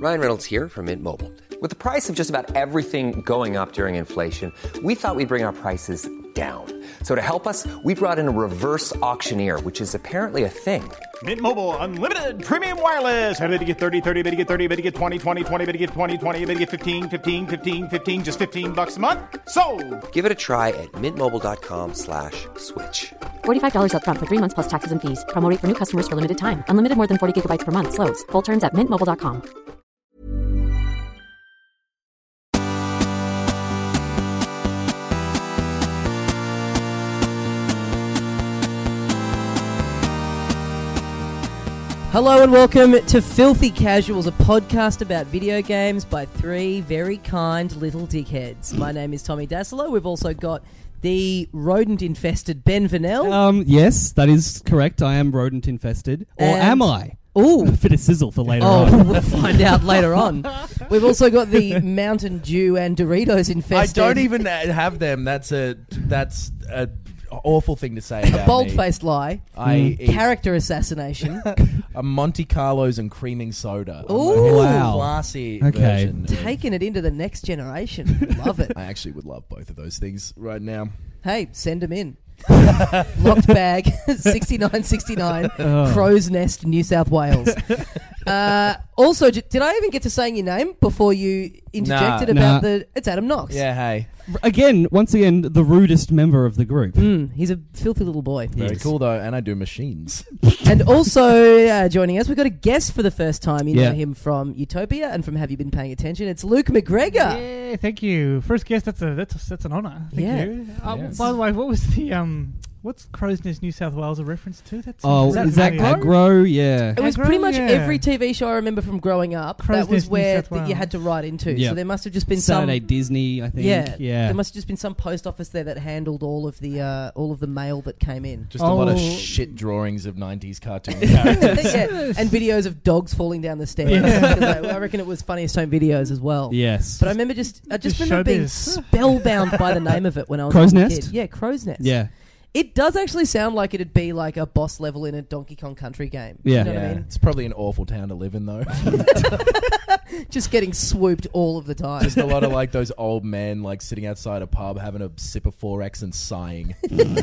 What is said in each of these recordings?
Ryan Reynolds here from Mint Mobile. With the price of just about everything going up during inflation, we thought we'd bring our prices down. So to help us, we brought in a reverse auctioneer, which is apparently a thing. Mint Mobile Unlimited Premium Wireless. How to get 30, 30, bit to get 30, bit to get 20, 20, 20, bit to get 20, 20, bit to get 15, 15, 15, 15, just $15 a month? Sold! Give it a try at mintmobile.com/switch. $45 up front for 3 months plus taxes and fees. Promo rate for new customers for limited time. Unlimited more than 40 gigabytes per month. Slows full terms at mintmobile.com. Hello and welcome to Filthy Casuals, a podcast about video games by three very kind little dickheads. My name is Tommy Dassolo. We've also got the rodent-infested Ben Vanel. Yes, that is correct. I am rodent-infested. Or am I? Ooh. A bit of sizzle for later on. Oh, we'll find out later on. We've also got the Mountain Dew and Doritos infested. I don't even have them. That's a awful thing to say about bold-faced lie. I eat Character assassination. a Monte Carlos and creaming soda. Ooh. Wow. Classy Okay. version. Taking it into the next generation. Love it. I actually would love both of those things right now. Hey, send them in. Locked bag, 6969, Crow's Nest, New South Wales. Also, did I even get to saying your name before you interjected about the... It's Adam Knox. Yeah, hey. Once again, the rudest member of the group. He's a filthy little boy. Very cool, though, and I do machines. And also joining us, we've got a guest for the first time. You know Yeah. him from Utopia and from Have You Been Paying Attention? It's Luke McGregor. Yeah, thank you. First guest, that's an honour. Thank you. Yes. By the way, what was the what's Crow's Nest, New South Wales a reference to? That's Is that Agro? Yeah. It was Agro? pretty much Yeah. every TV show I remember from growing up. Crow's that was Nest, New where South you had to write into. Yeah. So there must have just been Saturday some... Disney, I think. Yeah, Yeah. there must have just been some post office there that handled all of the mail that came in. Just a lot of Oh. shit drawings of 90s cartoon characters. Yeah, and videos of dogs falling down the stairs. Yeah. 'Cause I reckon it was Funniest Home Videos as well. Yes. But I remember I just remember being showbiz. spellbound by the name of it when I was Crow's a Nest? kid. Yeah, Crow's Nest. Yeah. It does actually sound like it'd be like a boss level in a Donkey Kong Country game. Yeah. You know what I mean? It's probably an awful town to live in, though. Just getting swooped all of the time. Just a lot of like those old men like sitting outside a pub having a sip of 4X and sighing.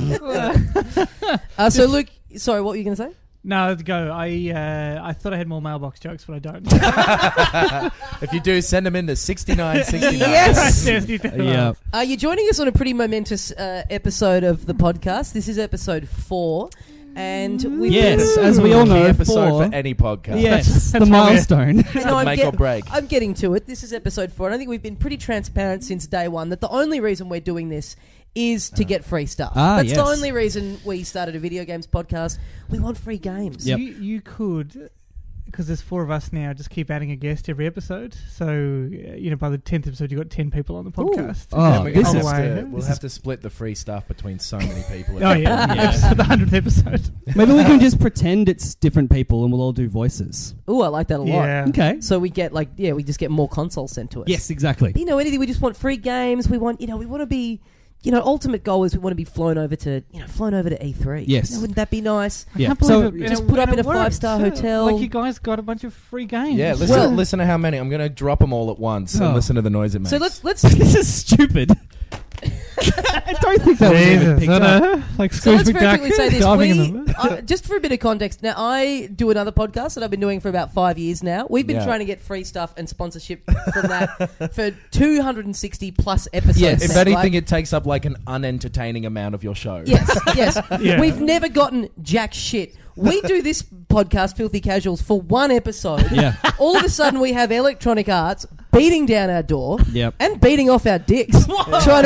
So Luke, sorry, what were you going to say? No, let's go. I thought I had more mailbox jokes, but I don't. If you do, send them in to 6969. Yes! Yeah. You're joining us on a pretty momentous episode of the podcast. This is episode 4. And we've Yes, as we all Key know, episode 4. for any podcast. Yes, the That's why milestone. No, Make or break. I'm getting to it. This is episode 4, and I think we've been pretty transparent since day one that the only reason we're doing this is to get free stuff. That's the yes. only reason we started a video games podcast. We want free games. Yep. You could, because there's 4 of us now, just keep adding a guest every episode. So, by the 10th episode, you've got 10 people on the podcast. Oh, And we're this gonna is- have to, we'll have to split the free stuff between so many people. Oh, yeah. Yeah. The 100th episode. Maybe we can just pretend it's different people and we'll all do voices. Ooh, I like that a lot. Yeah. Okay. So we get we just get more consoles sent to us. Yes, exactly. But, anything. We just want free games. We want, we want to be, ultimate goal is we want to be flown over to E3. Yes. Wouldn't that be nice? I Yeah. can't believe So- it. Just and put up and in it a worked. 5-star hotel. Like you guys got a bunch of free games. Yeah, Well- listen to how many. I'm going to drop them all at once and Oh. listen to the noise it makes. So let's This is stupid. I don't think that was even picked up. Like So let's Scrooge very quickly say this. diving in them. Just for a bit of context, now I do another podcast that I've been doing for about 5 years now. We've been Yeah. trying to get free stuff and sponsorship from that for 260 plus episodes. Yes. if now, anything, right? it takes up like an unentertaining amount of your show. Yes. Yeah. We've never gotten jack shit. We do this podcast, Filthy Casuals, for one episode. Yeah. All of a sudden, we have Electronic Arts beating down our door Yep. and beating off our dicks, trying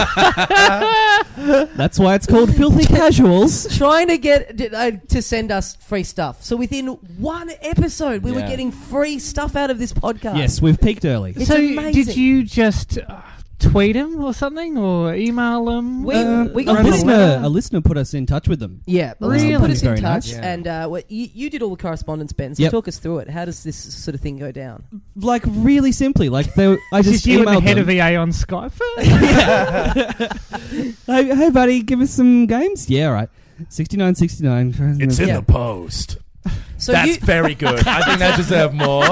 That's why it's called Filthy Casuals. to get to send us free stuff. So within one episode, we were Yeah. getting free stuff out of this podcast. Yes, we've peaked early. It's so amazing. did you just tweet him or something, or email him? We A got listener put us in touch with them. Yeah, Really? put us in Very touch, nice. Yeah. and you did all the correspondence, Ben. So Yep. talk us through it. How does this sort of thing go down? Like really simply, I just Did you and the emailed head them. of EA on Skype? Hey buddy, give us some games. Yeah, right. 6969. It's in Yeah. the post. So That's you, very good. I think they deserve more.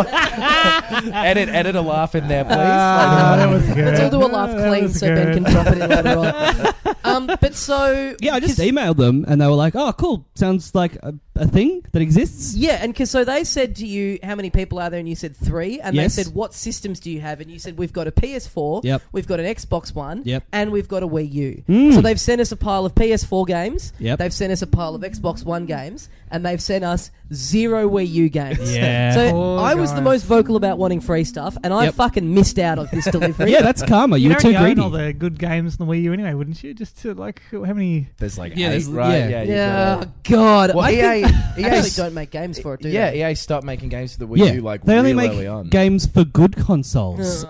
edit a laugh in there, please. that was good. let's all do a laugh That clean was so Ben good. can drop it in later on. But so Yeah, I just 'cause- emailed them and they were like, "Oh, cool. Sounds like a thing that exists." Yeah, and because so they said to you, how many people are there? And you said 3. And Yes. they said, what systems do you have? And you said, we've got a PS4, Yep. we've got an Xbox One, Yep. and we've got a Wii U. Mm. So they've sent us a pile of PS4 games, Yep. they've sent us a pile of Xbox One games, and they've sent us 0 Wii U games. Yeah. So Poor I was the guys. most vocal about wanting free stuff, and I Yep. fucking missed out on this delivery. Yeah, that's karma. You You'd were too already own greedy. all the good games in the Wii U anyway, wouldn't you? Just to like, how many? There's like Yeah, 8, there's- right? yeah. you've Yeah, got God. Well, I EA think EA actually don't make games for it, do yeah, they? EA stopped making games for the Wii Yeah, U like they only real make early on. games for good consoles.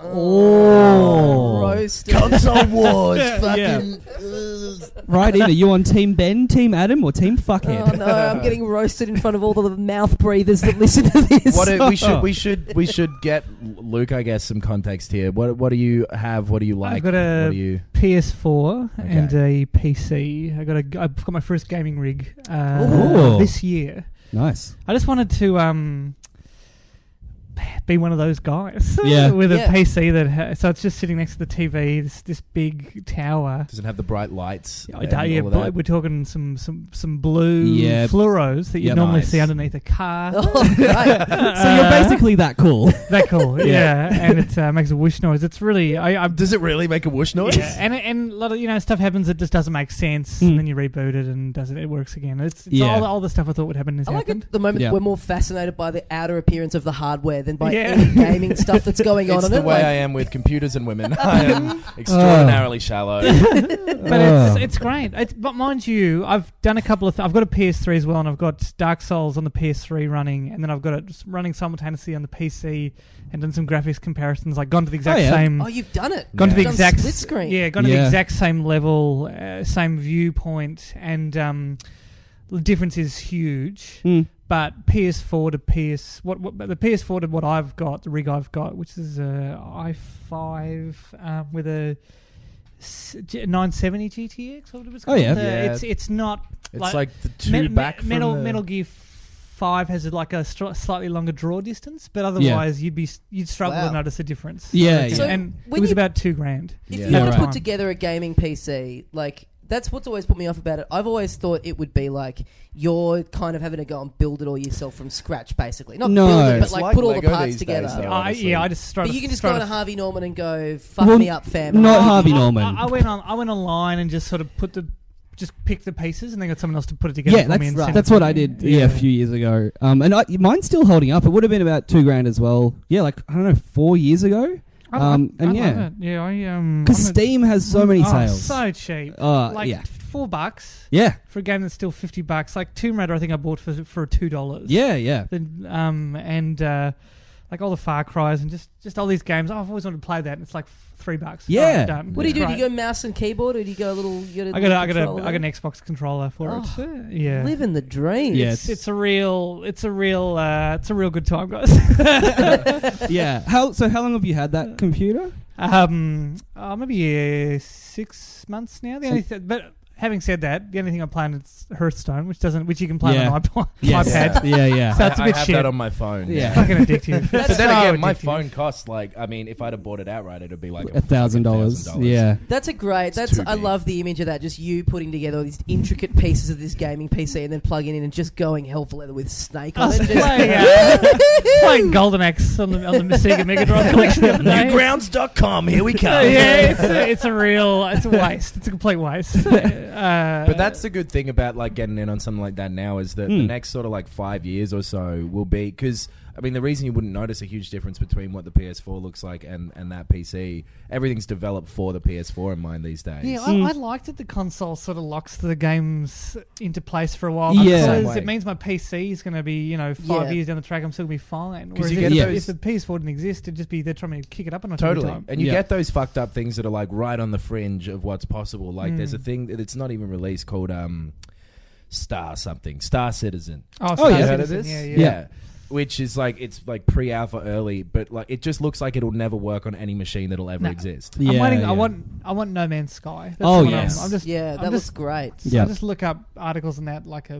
Oh, roasted. Console wars, Yeah. fucking. Right in. Are you on Team Ben, Team Adam, or Team Fuckhead? Oh no, I'm getting roasted in front of all the mouth breathers that listen to this. We should get Luke, I guess, some context here. What do you have? What do you like? I've got a what do you? PS4 Okay. and a PC. I've got my first gaming rig Ooh. this year. Nice. I just wanted to be one of those guys Yeah. with Yeah. a PC that so it's just sitting next to the TV, this big tower. Does it have the bright lights? Yeah, and all of but that? we're talking some blue Yeah. fluoros that you Yep. normally Nice. see underneath a car. Oh, great. So you're basically that cool. That cool, yeah. And it makes a whoosh noise. It's really Does it really make a whoosh noise? yeah, and a lot of stuff happens that just doesn't make sense, Mm. and then you reboot it and it works again. It's Yeah. all the stuff I thought would happen has I like happened. it at the moment Yeah. we're more fascinated by the outer appearance of the hardware than by Yeah. any gaming stuff that's going on It's in the it. way Like, I am with computers and women. I am extraordinarily shallow. But it's great. But mind you, I've done a couple of. I've got a PS3 as well, and I've got Dark Souls on the PS3 running, and then I've got it just running simultaneously on the PC, and done some graphics comparisons. Like gone to the exact yeah. same. oh, you've done it. Gone to the You've done exact split screen. Yeah, gone to the Yeah. exact same level, same viewpoint, and the difference is huge. Mm. But PS4 to the PS4 to what I've got, the rig I've got, which is a i5 with a 970 GTX. Or whatever it's Oh, called. yeah. Yeah. It's not. It's like the two back from Metal Gear 5 has like a slightly longer draw distance, but otherwise you'd struggle Wow. to notice a difference. Yeah, So and when it was you- about $2,000. If Yeah. you had Yeah, to right. put together a gaming PC, like that's what's always put me off about it. I've always thought it would be like you're kind of having to go and build it all yourself from scratch, basically. Not No. build it, but It's like like put all the Lego parts these together. days, though. honestly. I just But you can just go on a Harvey Norman and go, "Fuck Well, me up, fam." not Harvey Norman. I went online and just sort of picked the pieces and then got someone else to put it together Yeah, for me. And send that's it what to I me. did. Yeah, a few years ago. And mine's still holding up. It would have been about $2,000 as well. Yeah, like I don't know, 4 years ago. I and love yeah, it. Yeah, because Steam has so many sales. so cheap. Yeah. $4 Yeah, for a game that's still $50. Like Tomb Raider, I think I bought for $2. yeah. Then, like all the Far Cries and just all these games. I've always wanted to play that, and it's like $3. Yeah. Alright, done. What do you do? Great. Do you go mouse and keyboard, or do you go a little? I got an Xbox controller for it. Yeah. Living the dream. Yeah. It's a real good time, guys. Yeah. How long have you had that computer? Maybe 6 months now. But having said that, the only thing I'm playing is Hearthstone, which you can play Yeah. on an Yes. iPad. Yeah. So it's a I bit have shit. that on my phone. Yeah. Fucking addictive. But It's then so again, my addictive. phone costs like, I mean, if I'd have bought it outright, it'd be like $1,000. Yeah. That's a great. It's too I big. love the image of that. Just you putting together all these intricate pieces of this gaming PC and then plugging in and just going hell for leather with Snake I on was it. Just- playing Golden Axe on the Sega Mega Drive collection the other day. Newgrounds.com, here we come. Yeah, it's a waste. It's a complete waste. But that's the good thing about like getting in on something like that now is that the next sort of like 5 years or so will be, because I mean the reason you wouldn't notice a huge difference between what the PS4 looks like and that PC, everything's developed for the PS4 in mind these days. Yeah, I liked that the console sort of locks the games into place for a while. Yeah. Because it means my PC is going to be, 5 Yeah. years down the track, I'm still going to be fine. 'Cause Whereas you if, get if those- the PS4 didn't exist, it'd just be they're trying to kick it up a notch every Totally. time. And you Yeah. get those fucked up things that are like right on the fringe of what's possible. Like there's a thing that's not even released called Star Citizen. Oh, Oh, yeah. You heard of this? Yeah. Yeah. Which is like, it's like pre-alpha early, but like it just looks like it'll never work on any machine that'll ever No. exist. Yeah, I'm waiting. yeah. I want No Man's Sky. That's Oh, what yes. I'm just yeah, I'm that just, looks great. Yeah. I just look up articles on that like a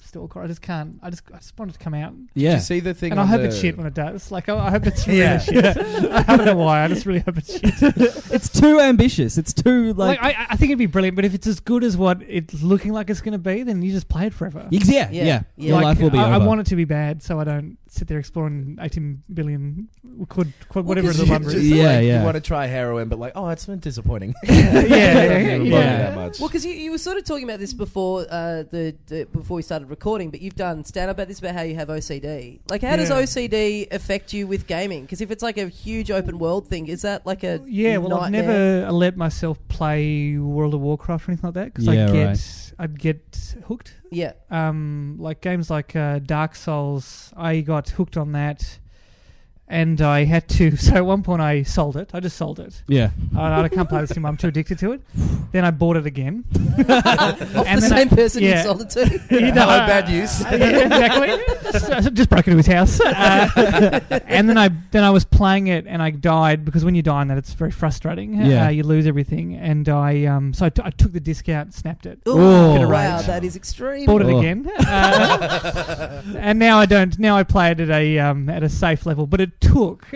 Stalker. I just can't. I just want it to come out. Yeah. Did you see the thing? And I on hope the- it's shit when it does. Like, I hope it's really Yeah. shit. I don't know why. I just really hope it's shit. It's too ambitious. It's too Like, I think it'd be brilliant, but if it's as good as what it's looking like it's going to be, then you just play it forever. Yeah. Yeah. Your Like, life will be I over. want it to be bad, so I don't sit there exploring 18 billion, whatever Well, the 'cause number Just is. Yeah, like, yeah. You want to try heroin, but like, oh, it's been disappointing. yeah. That much. Well, because you were sort of talking about this before before we started recording, but you've done stand up about this about how you have OCD. Like, how does Yeah. OCD affect you with gaming? Because if it's like a huge open world thing, is that like a Yeah, well, I've nightmare? never let myself play World of Warcraft or anything like that because Yeah, I'd get hooked. Yeah, Like games like Dark Souls, I got hooked on that, and I had to. So at one point, I sold it. I just sold it. Yeah. I can't play this anymore. I'm too addicted to it. Then I bought it again. off And the then same person you yeah. sold it to. You know, bad use. exactly. Just broke into his house, and then I was playing it, and I died because when you die in that, it's very frustrating. Yeah. You lose everything, and I took the disc out, snapped it, Oh, Bit of wow, rage. that is extreme. bought it Oh. again, and now I don't. Now I play it at a safe level, but it took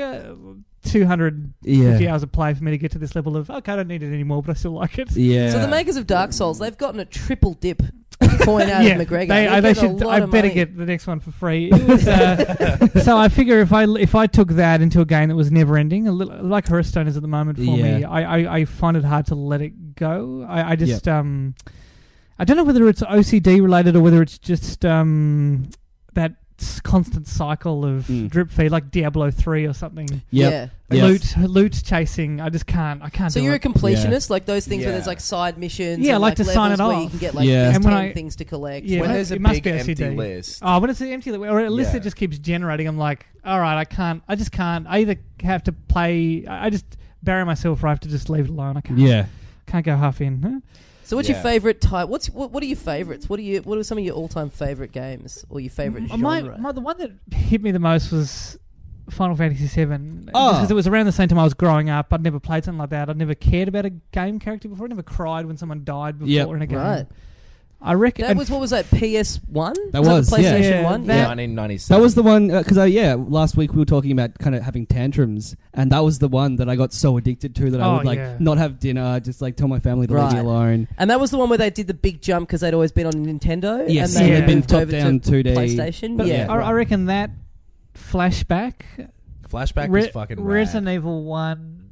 250 hours of play for me to get to this level of okay, I don't need it anymore, but I still like it. Yeah. So the makers of Dark Souls, they've gotten a triple dip coin out of McGregor. They They're getting should. a lot I of better money. get the next one for free. It was, so I figure if I took that into a game that was never ending, a little, like Hearthstone is at the moment for me, Yeah. I find it hard to let it go. I just I don't know whether it's OCD related or whether it's just that constant cycle of drip feed, like Diablo 3 or something. Yep. Yeah. Loot chasing. I just can't. I can't. So do you're a it. completionist, like those things where Yeah. there's like side missions. Yeah, I and like to sign levels it where you off. can get like Yeah. these And when 10 I- things to collect. Yeah, When it there's a must big be empty OCD. list. Oh, when it's an empty or a list Yeah. that just keeps generating, I'm like, all right, I just can't. I either have to play. I just bury myself, or I have to just leave it alone. I can't. Yeah. Can't go half in. Huh? So what's your Yeah. favorite type? What are your favorites? What are some of your all-time favorite games or your favorite genre? The one that hit me the most was Final Fantasy VII. Oh. Because it was around the same time I was growing up. I'd never played something like that. I'd never cared about a game character before. I never cried when someone died before Yep. in a game. Right. I reckon That was, what was that, PS1? That was was, that the yeah. PlayStation Yeah, 1? that- Yeah. 1997. That was the one because last week we were talking about kind of having tantrums, and that was the one that I got so addicted to that I would not have dinner, just like tell my family to leave me Right. alone. And that was the one where they did the big jump because they'd always been on Nintendo. Yes, and they yeah. moved Been top over down to 2D. PlayStation. But yeah, I reckon that flashback. Flashback was fucking rad. Resident Evil 1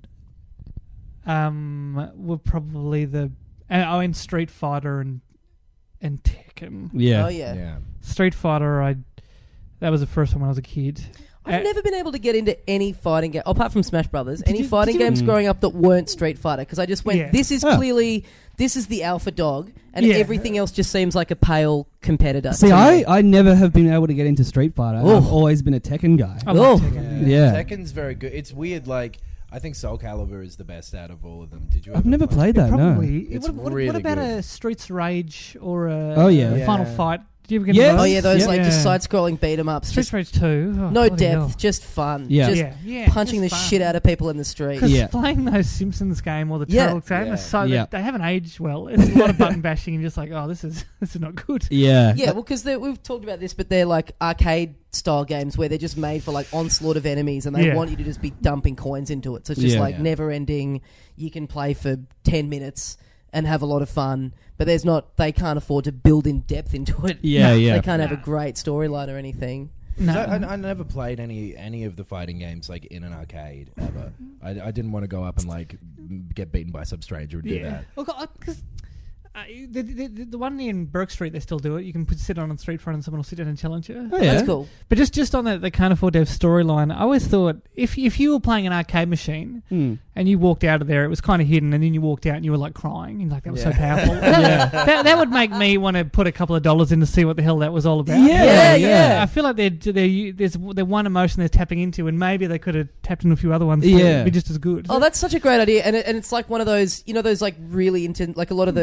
were probably the and Street Fighter and Tekken. Yeah. Oh yeah. Yeah. Street Fighter, that was the first one when I was a kid. I've never been able to get into any fighting game, apart from Smash Brothers, any you- fighting did you- games growing up that weren't Street Fighter, because I just went, Yeah. this is Oh. clearly, this is the alpha dog, and Yeah. everything else just seems like a pale competitor. See, to me. I never have been able to get into Street Fighter. Oh. I've always been a Tekken guy. I love Oh. Tekken. Yeah. Tekken's very good. It's weird. Like I think Soul Calibur is the best out of all of them. Did you? I've ever never play played that. No. Probably. It's what really about good. a Streets of Rage or a Oh, yeah. Final Yeah. Fight? Do you ever get Yes. into Oh yeah, those Yeah. like just side-scrolling beat-em-ups, Streets just of Rage 2. Oh, no bloody depth, hell. just fun, Yeah. just Yeah, punching the just fun. shit out of people in the street. Because Yeah. playing those Simpsons game or the Yeah. Turtles game, Yeah. is so Yeah. they haven't aged well. It's a lot of button bashing and just like, oh, this is not good. Yeah. Yeah, well, because we've talked about this, but they're like arcade-style games where they're just made for like onslaught of enemies, and they Yeah. want you to just be dumping coins into it. So it's just Yeah. like Yeah. never-ending. You can play for 10 minutes and have a lot of fun, but there's not. They can't afford to build in depth into it. Yeah, yeah. They can't have a great storyline or anything. No. I never played any of the fighting games like in an arcade ever. I didn't want to go up and like get beaten by some stranger and do that. Well, because the one in Burke Street, they still do it. You can sit on the street front and someone will sit down and challenge you. Oh, yeah. That's cool. But just on that, they can't afford to have storyline. I always thought if you were playing an arcade machine and you walked out of there, it was kind of hidden, and then you walked out and you were like crying, and like that was so powerful. that would make me want to put a couple of dollars in to see what the hell that was all about. Yeah. I feel like there's one emotion they're tapping into, and maybe they could have tapped into a few other ones. Yeah. It'd be just as good. Oh, that's such a great idea, and it's like one of those, those like really intense, like a lot of the card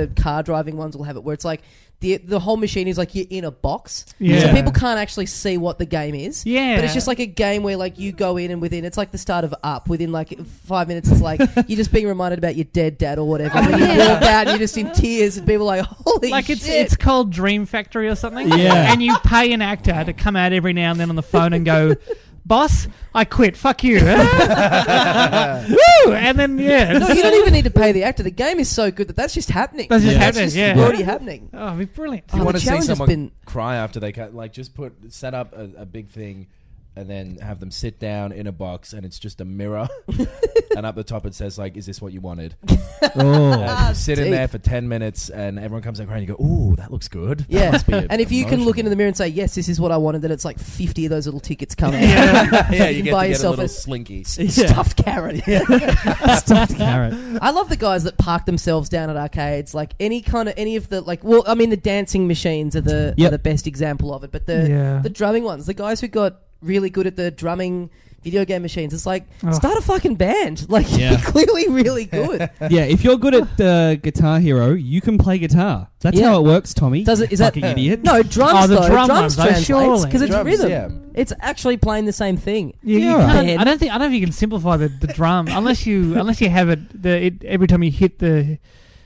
car driving ones will have it where it's like the whole machine is like you're in a box. Yeah. So people can't actually see what the game is. Yeah. But it's just like a game where like you go in and within, it's like the start of Up. Within like 5 minutes, it's like you're just being reminded about your dead dad or whatever. And you walk out and you're just in tears and people are like, holy like shit. it's called Dream Factory or something. Yeah. And you pay an actor to come out every now and then on the phone and go, boss, I quit. Fuck you. Woo! And then, yeah. No, you don't even need to pay the actor. The game is so good that's just happening. That's just That's happening, just yeah. already happening. Oh, it'd be brilliant. If you Oh, want the to see challenge has someone been- cry after they cut, like just set up a big thing and then have them sit down in a box and it's just a mirror and up the top it says like, is this what you wanted? Oh. Sit in deep. there for 10 minutes and everyone comes out crying and you go, ooh, that looks good. That Yeah. must be And if you can look emotional." into the mirror and say, yes, this is what I wanted, then it's like 50 of those little tickets come out. yeah, You you get buy to get a yourself little a- slinky. Stuffed carrot. Stuffed carrot. I love the guys that park themselves down at arcades. Like any of the like. Well, I mean, the dancing machines are the best example of it. But the drumming ones, the guys who got really good at the drumming video game machines, it's like start a fucking band. Like you're clearly really good. Yeah, if you're good at Guitar Hero, you can play guitar. That's how it works, Tommy. Does it? Is fucking that idiot? No, drums. Oh, the though. drum drums ones, though, translates surely. because it's Drums, rhythm. yeah. It's actually playing the same thing. You Yeah, can't, right. I don't think you can simplify the drum unless you have it every time you hit the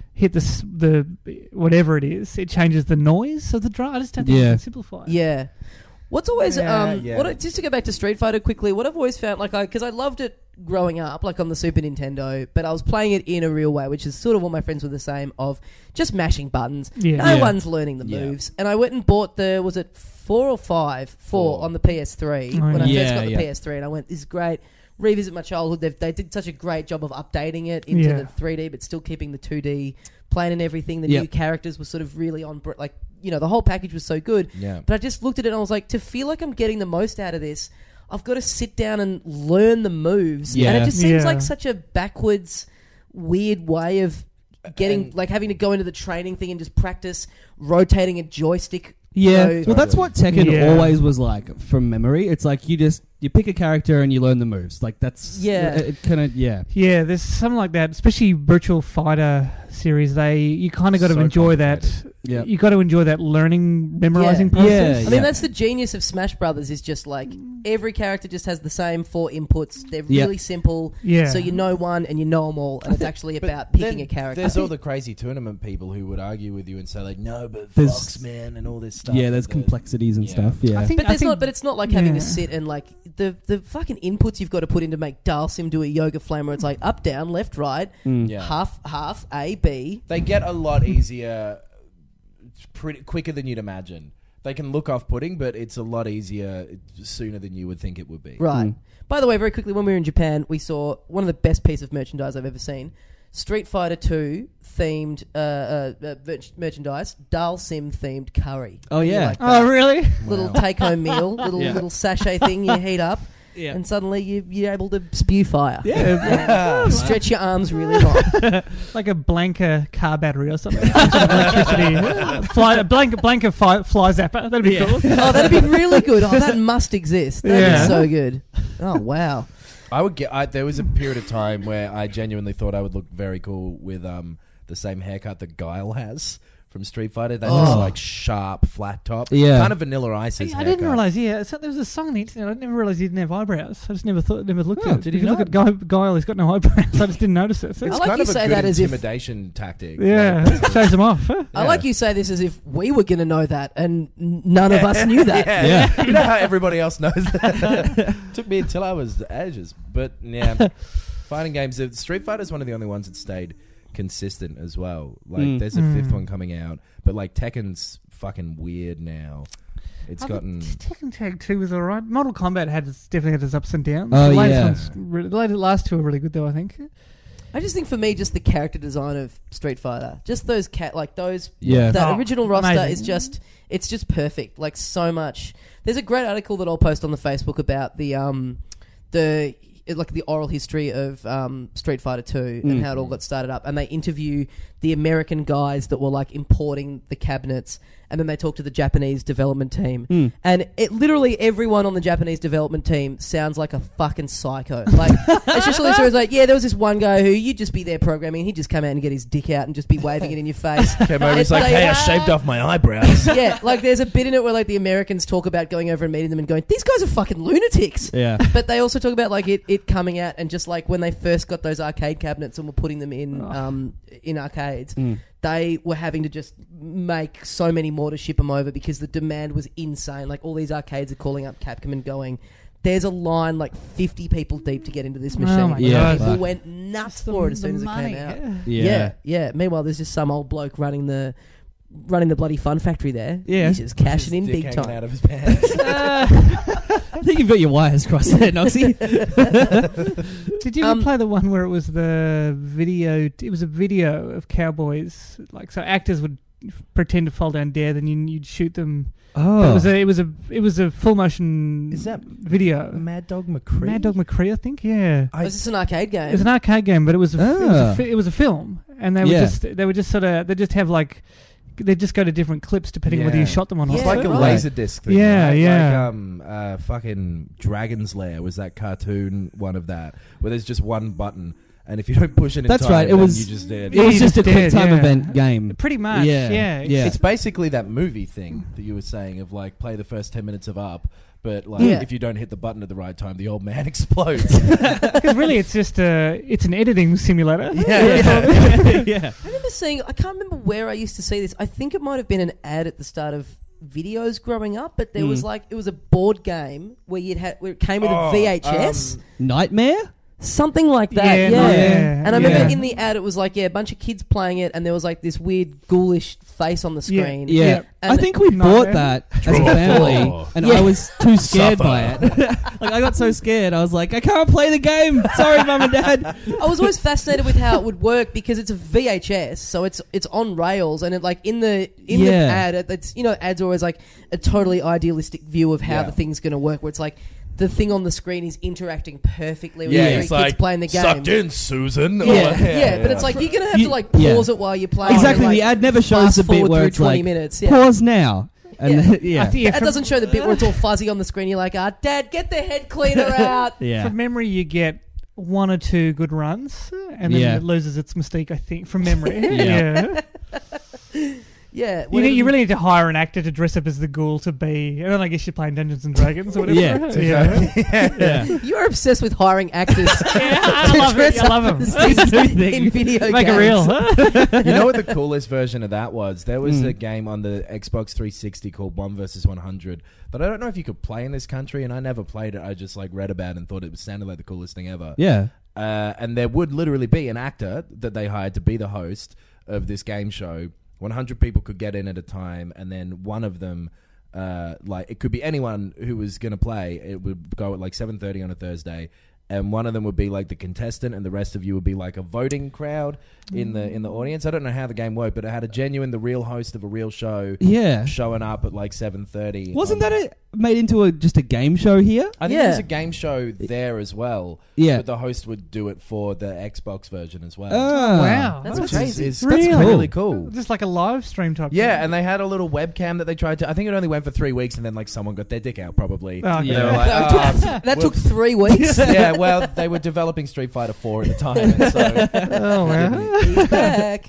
whatever it is, it changes the noise of the drum. I just don't think you can simplify it. Yeah. What's always Yeah. just to go back to Street Fighter quickly, what I've always found, like, because I loved it growing up, like on the Super Nintendo, but I was playing it in a real way, which is sort of all my friends were the same, of just mashing buttons. Yeah. No one's learning the Yeah. moves. And I went and bought was it 4 or 5? 4 on the PS3 when I first got the PS3, and I went, this is great. Revisit my childhood. They did such a great job of updating it into the 3D, but still keeping the 2D plane and everything. The new characters were sort of really on, like, you know, the whole package was so good. Yeah. But I just looked at it and I was like, to feel like I'm getting the most out of this, I've got to sit down and learn the moves. Yeah. And it just seems Yeah. like such a backwards, weird way of getting, like having to go into the training thing and just practice rotating a joystick. Yeah, you know. well, that's what Tekken Yeah. always was like from memory. It's like you pick a character and you learn the moves. Like that's it kind of Yeah, there's something like that, especially Virtual Fighter series. You kind of got to So enjoy that. complicated. Yeah. You got to enjoy that learning, memorizing Yeah. process. Yeah. I mean, that's the genius of Smash Brothers, is just like every character just has the same 4 inputs. They're Yeah. really simple. Yeah. So you know one and you know them all, and it's actually But about picking then a character. There's all the crazy tournament people who would argue with you and say like, no, but There's- Foxman and all this stuff. yeah. There's complexities and Yeah. stuff. Yeah, But it's not like having to Yeah. sit and like the fucking inputs you've got to put in to make Dalsim do a yoga flame where it's like up, down, left, right, Yeah. half, A, B. They get a lot easier, pretty quicker than you'd imagine. They can look off-putting, but it's a lot easier sooner than you would think it would be. Right. By the way, very quickly, when we were in Japan, we saw one of the best pieces of merchandise I've ever seen. Street Fighter 2 themed merchandise, Dalsim themed curry. Oh, You yeah. like that Oh, really? little take-home meal, little sachet thing you heat up, and suddenly you're able to spew fire. Yeah. Stretch your arms really long. Like a Blanca car battery or something. Some sort of electricity. Blanca fly zapper. That'd be cool. Oh, that'd be really good. Oh, that must exist. That'd Yeah. be so good. Oh, wow. I would get. There was a period of time where I genuinely thought I would look very cool with the same haircut that Guile has from Street Fighter. That just like sharp, flat top. Yeah. Kind of Vanilla Ice's I haircut. didn't realise. Yeah, so there was a song on the internet. I didn't realize he didn't have eyebrows. I just never looked Oh, at it. did If he you look at Guile, he's got no eyebrows. I just didn't notice it. So I It's like kind you of a say good that as if- intimidation tactic. yeah, Like, shows them off. Huh? I like you say this as if we were going to know that and none of us knew that. Yeah. You know how everybody else knows that? Took me until I was ages. But yeah, fighting games. Street Fighter is one of the only ones that stayed consistent as well. Like there's a fifth one coming out, but like Tekken's fucking weird now. It's gotten. Tekken Tag 2 was alright. Mortal Kombat definitely had its ups and downs. Oh, the latest yeah. the last 2 are really good though, I think. I just think for me, just the character design of Street Fighter, just those Yeah. that Oh, original roster amazing. is it's just perfect. Like so much. There's a great article that I'll post on the Facebook about the oral history of Street Fighter 2 and how it all got started up, and they interview the American guys that were like importing the cabinets and then they talk to the Japanese development team, and literally everyone on the Japanese development team sounds like a fucking psycho. Like it's just all these stories like, there was this one guy who you'd just be there programming, he'd just come out and get his dick out and just be waving it in your face. Came over, he's like, hey, I shaved off my eyebrows. Yeah, like there's a bit in it where like the Americans talk about going over and meeting them and going, these guys are fucking lunatics. Yeah. But they also talk about like it coming out and just like when they first got those arcade cabinets and were putting them in arcades, they were having to just make so many more to ship them over because the demand was insane. Like all these arcades are calling up Capcom and going, there's a line like 50 people deep to get into this machine. Oh my God. People went nuts for it as soon as it came out. Yeah. Meanwhile, there's just some old bloke running the bloody Fun Factory there. Yeah. He's just cashing in Dick big hanging time. out of his pants. I think you've got your wires crossed there, Noxie. Did you ever play the one where it was the video? It was a video of cowboys. Like, so actors would pretend to fall down dead, and you'd shoot them. Oh. It was a full motion. Is that video? Mad Dog McCree? Mad Dog McCree, I think. Yeah. Was this an arcade game? It was an arcade game, but it was it was a film, and they would just have like. They just go to different clips depending whether you shot them or not. It's like a laser disc thing. Yeah, right? yeah. Like fucking Dragon's Lair was that cartoon one of that where there's just one button, and if you don't push it in That's time, right. It then was you just did. It was just a quick time yeah. event game. Pretty much. Yeah. It's basically that movie thing that you were saying of like play the first 10 minutes of Up, but like if you don't hit the button at the right time, the old man explodes. Because really, it's just it's an editing simulator. Yeah. I remember seeing, I can't remember where I used to see this. I think it might have been an ad at the start of videos growing up, but there was like, it was a board game where where it came with a VHS. Nightmare? Something like that, yeah. Yeah. And I remember in the ad it was like, a bunch of kids playing it, and there was like this weird ghoulish face on the screen. Yeah. Yeah. And I think we bought that as a family, and I was too scared by it. Like, I got so scared, I was like, I can't play the game. Sorry, Mum and Dad. I was always fascinated with how it would work because it's a VHS, so it's on rails, and it like in the ad, it's ads are always like a totally idealistic view of how the thing's going to work, where it's like the thing on the screen is interacting perfectly with the it's kids like, playing the game. Sucked in, Susan. Yeah, but it's like you're gonna have to like pause it while you're playing. Exactly, and, like, the ad never shows the bit where it's 20 like, minutes. pause now. And then, That doesn't show the bit where it's all fuzzy on the screen. You're like, Dad, get the head cleaner out. From memory, you get one or two good runs, and then it loses its mystique, I think, from memory. Yeah. You really need to hire an actor to dress up as the ghoul to be. And then I guess you're playing Dungeons and Dragons or whatever. You're obsessed with hiring actors. I love them. In video games. Make it real. You know what the coolest version of that was? There was a game on the Xbox 360 called 1 vs 100 that I don't know if you could play in this country, and I never played it. I just like read about it and thought it sounded like the coolest thing ever. Yeah. And there would literally be an actor that they hired to be the host of this game show. 100 people could get in at a time, and then one of them, like it could be anyone who was going to play. It would go at like 7:30 on a Thursday, and one of them would be like the contestant, and the rest of you would be like a voting crowd in the audience. I don't know how the game worked, but it had the real host of a real show, showing up at like 7:30. Wasn't that made into just a game show here? I think there's a game show there as well. Yeah, but the host would do it for the Xbox version as well. Oh, wow, that's crazy. That's really cool. Just like a live stream type. Yeah, thing. and they had a little webcam that they tried to. I think it only went for 3 weeks, and then like someone got their dick out probably. Oh, They were like, that took 3 weeks. Yeah, well, they were developing Street Fighter 4 at the time. And so He's back.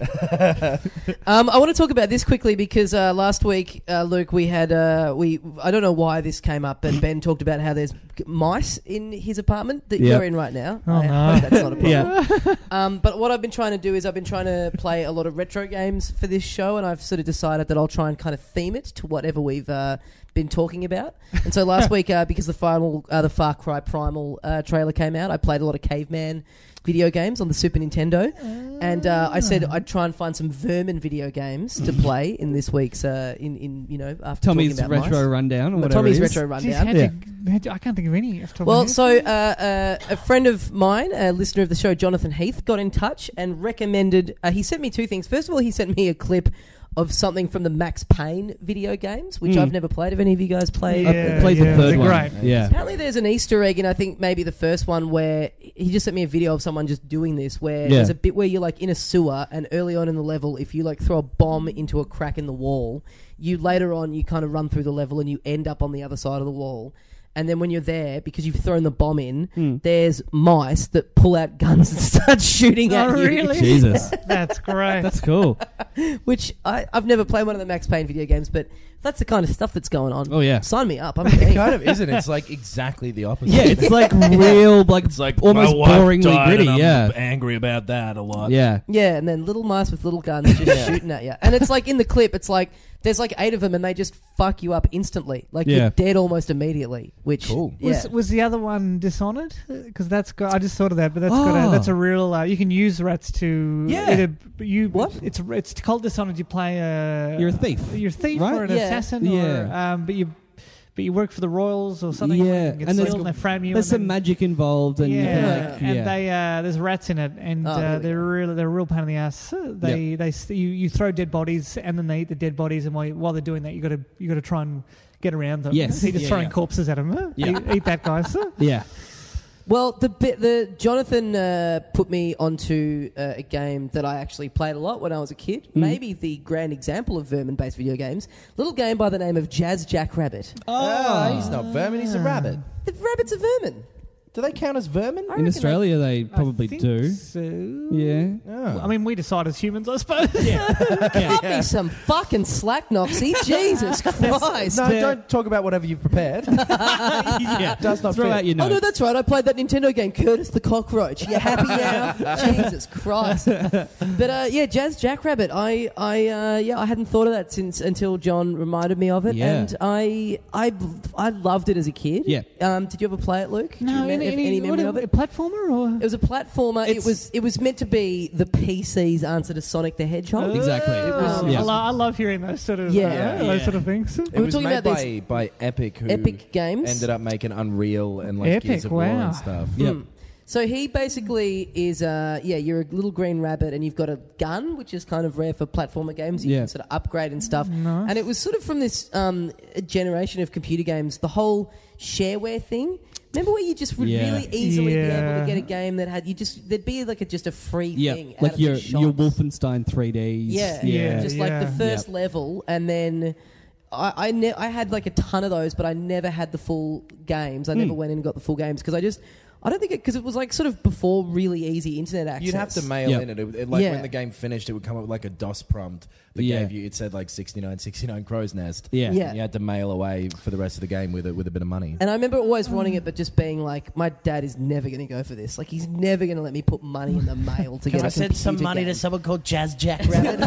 I want to talk about this quickly because last week, Luke, we had I don't know why this came up, but Ben talked about how there's mice in his apartment that you're in right now. Oh, I no. hope that's not a problem. But what I've been trying to do is I've been trying to play a lot of retro games for this show, and I've sort of decided that I'll try and kind of theme it to whatever we've been talking about. And so last week, because the Far Cry Primal trailer came out, I played a lot of Caveman video games on the Super Nintendo, and I said I'd try and find some Vermin video games to play in this week's after Tommy's talking about retro mice. rundown or whatever. Tommy's it is. retro Jeez, rundown. I can't think of any. Off the top of Well, my head. so a friend of mine, a listener of the show, Jonathan Heath, got in touch and recommended. He sent me two things. First of all, he sent me a clip of something from the Max Payne video games, which I've never played. Have any of you guys played? I played the third one. Great. Yeah. Apparently there's an Easter egg in, I think, maybe the first one where he just sent me a video of someone just doing this, where there's a bit where you're like in a sewer, and early on in the level, if you like throw a bomb into a crack in the wall, you later on, you kind of run through the level and you end up on the other side of the wall. And then when you're there, because you've thrown the bomb in, there's mice that pull out guns and start shooting at you. Really? Jesus. That's great. That's cool. Which I've never played one of the Max Payne video games, but if that's the kind of stuff that's going on. Oh, yeah. Sign me up. I'm It keen. kind of isn't. It's like exactly the opposite. Yeah, it's like real, like, It's like almost my wife boringly died gritty. and I'm Yeah. angry about that a lot. Yeah. Yeah, and then little mice with little guns just shooting at you. And it's like in the clip, it's like there's like 8 of them and they just fuck you up instantly. Like you're dead almost immediately. Which Cool. Yeah. Was the other one Dishonored? Because that's good. I just thought of that, but that's a real. You can use rats to. Yeah. What? It's called Dishonored. You play You're a thief. You're a thief Right? or an Yeah. assassin, Yeah. or but you work for the royals or something. Yeah. and And they frame you. There's and some then- magic involved. And you can, like, and they there's rats in it, and there we they're a real pain in the ass. You throw dead bodies, and then they eat the dead bodies, and while they're doing that, you got to try and get around them. Yes. You're just Yeah, throwing yeah. corpses at them. Yeah. Eat that, guys. Yeah. Well, the Jonathan put me onto a game that I actually played a lot when I was a kid. Maybe the grand example of vermin-based video games. Little game by the name of Jazz Jackrabbit. Oh, he's not vermin. He's a rabbit. The rabbits are vermin. Do they count as vermin? In Australia, they I probably think do. so. Yeah. Oh. I mean, we decide as humans, I suppose. Cut me some fucking slack, Noxie. Jesus Christ. No, don't talk about whatever you've prepared. Yeah. Does not Throw fit. out your Oh notes. no, that's right. I played that Nintendo game, Curtis the Cockroach. You happy now? Jesus Christ! But Jazz Jackrabbit. I hadn't thought of that until John reminded me of it, Yeah. and I loved it as a kid. Yeah. Did you ever play it, Luke? Do you No, remember any memory of a it? platformer or It was a platformer. It was meant to be the PC's answer to Sonic the Hedgehog. Exactly. It was, I love hearing those sort of Yeah. sort of things. It were was talking made about by Epic, who Epic Games. ended up making Unreal and like Epic, Gears of War wow. and stuff. Yep. So he basically is, you're a little green rabbit and you've got a gun, which is kind of rare for platformer games. You can sort of upgrade and stuff. Nice. And it was sort of from this generation of computer games, the whole shareware thing. Remember where you just would really easily be able to get a game that had, there'd be like just a free thing out like of your the shops. Wolfenstein 3Ds. Yeah. Just like the Yeah. first level, and then I had like a ton of those, but I never had the full games. I never went in and got the full games because I don't think because it was like sort of before really easy internet access. You'd have to mail Yep. in it. When the game finished, it would come up with like a DOS prompt that gave you. It said like 69 Crow's Nest. Yeah. Yeah. And you had to mail away for the rest of the game with a bit of money. And I remember always wanting it, but just being like, my dad is never going to go for this. Like, he's never going to let me put money in the mail to get a computer game. someone called Jazz Jackrabbit.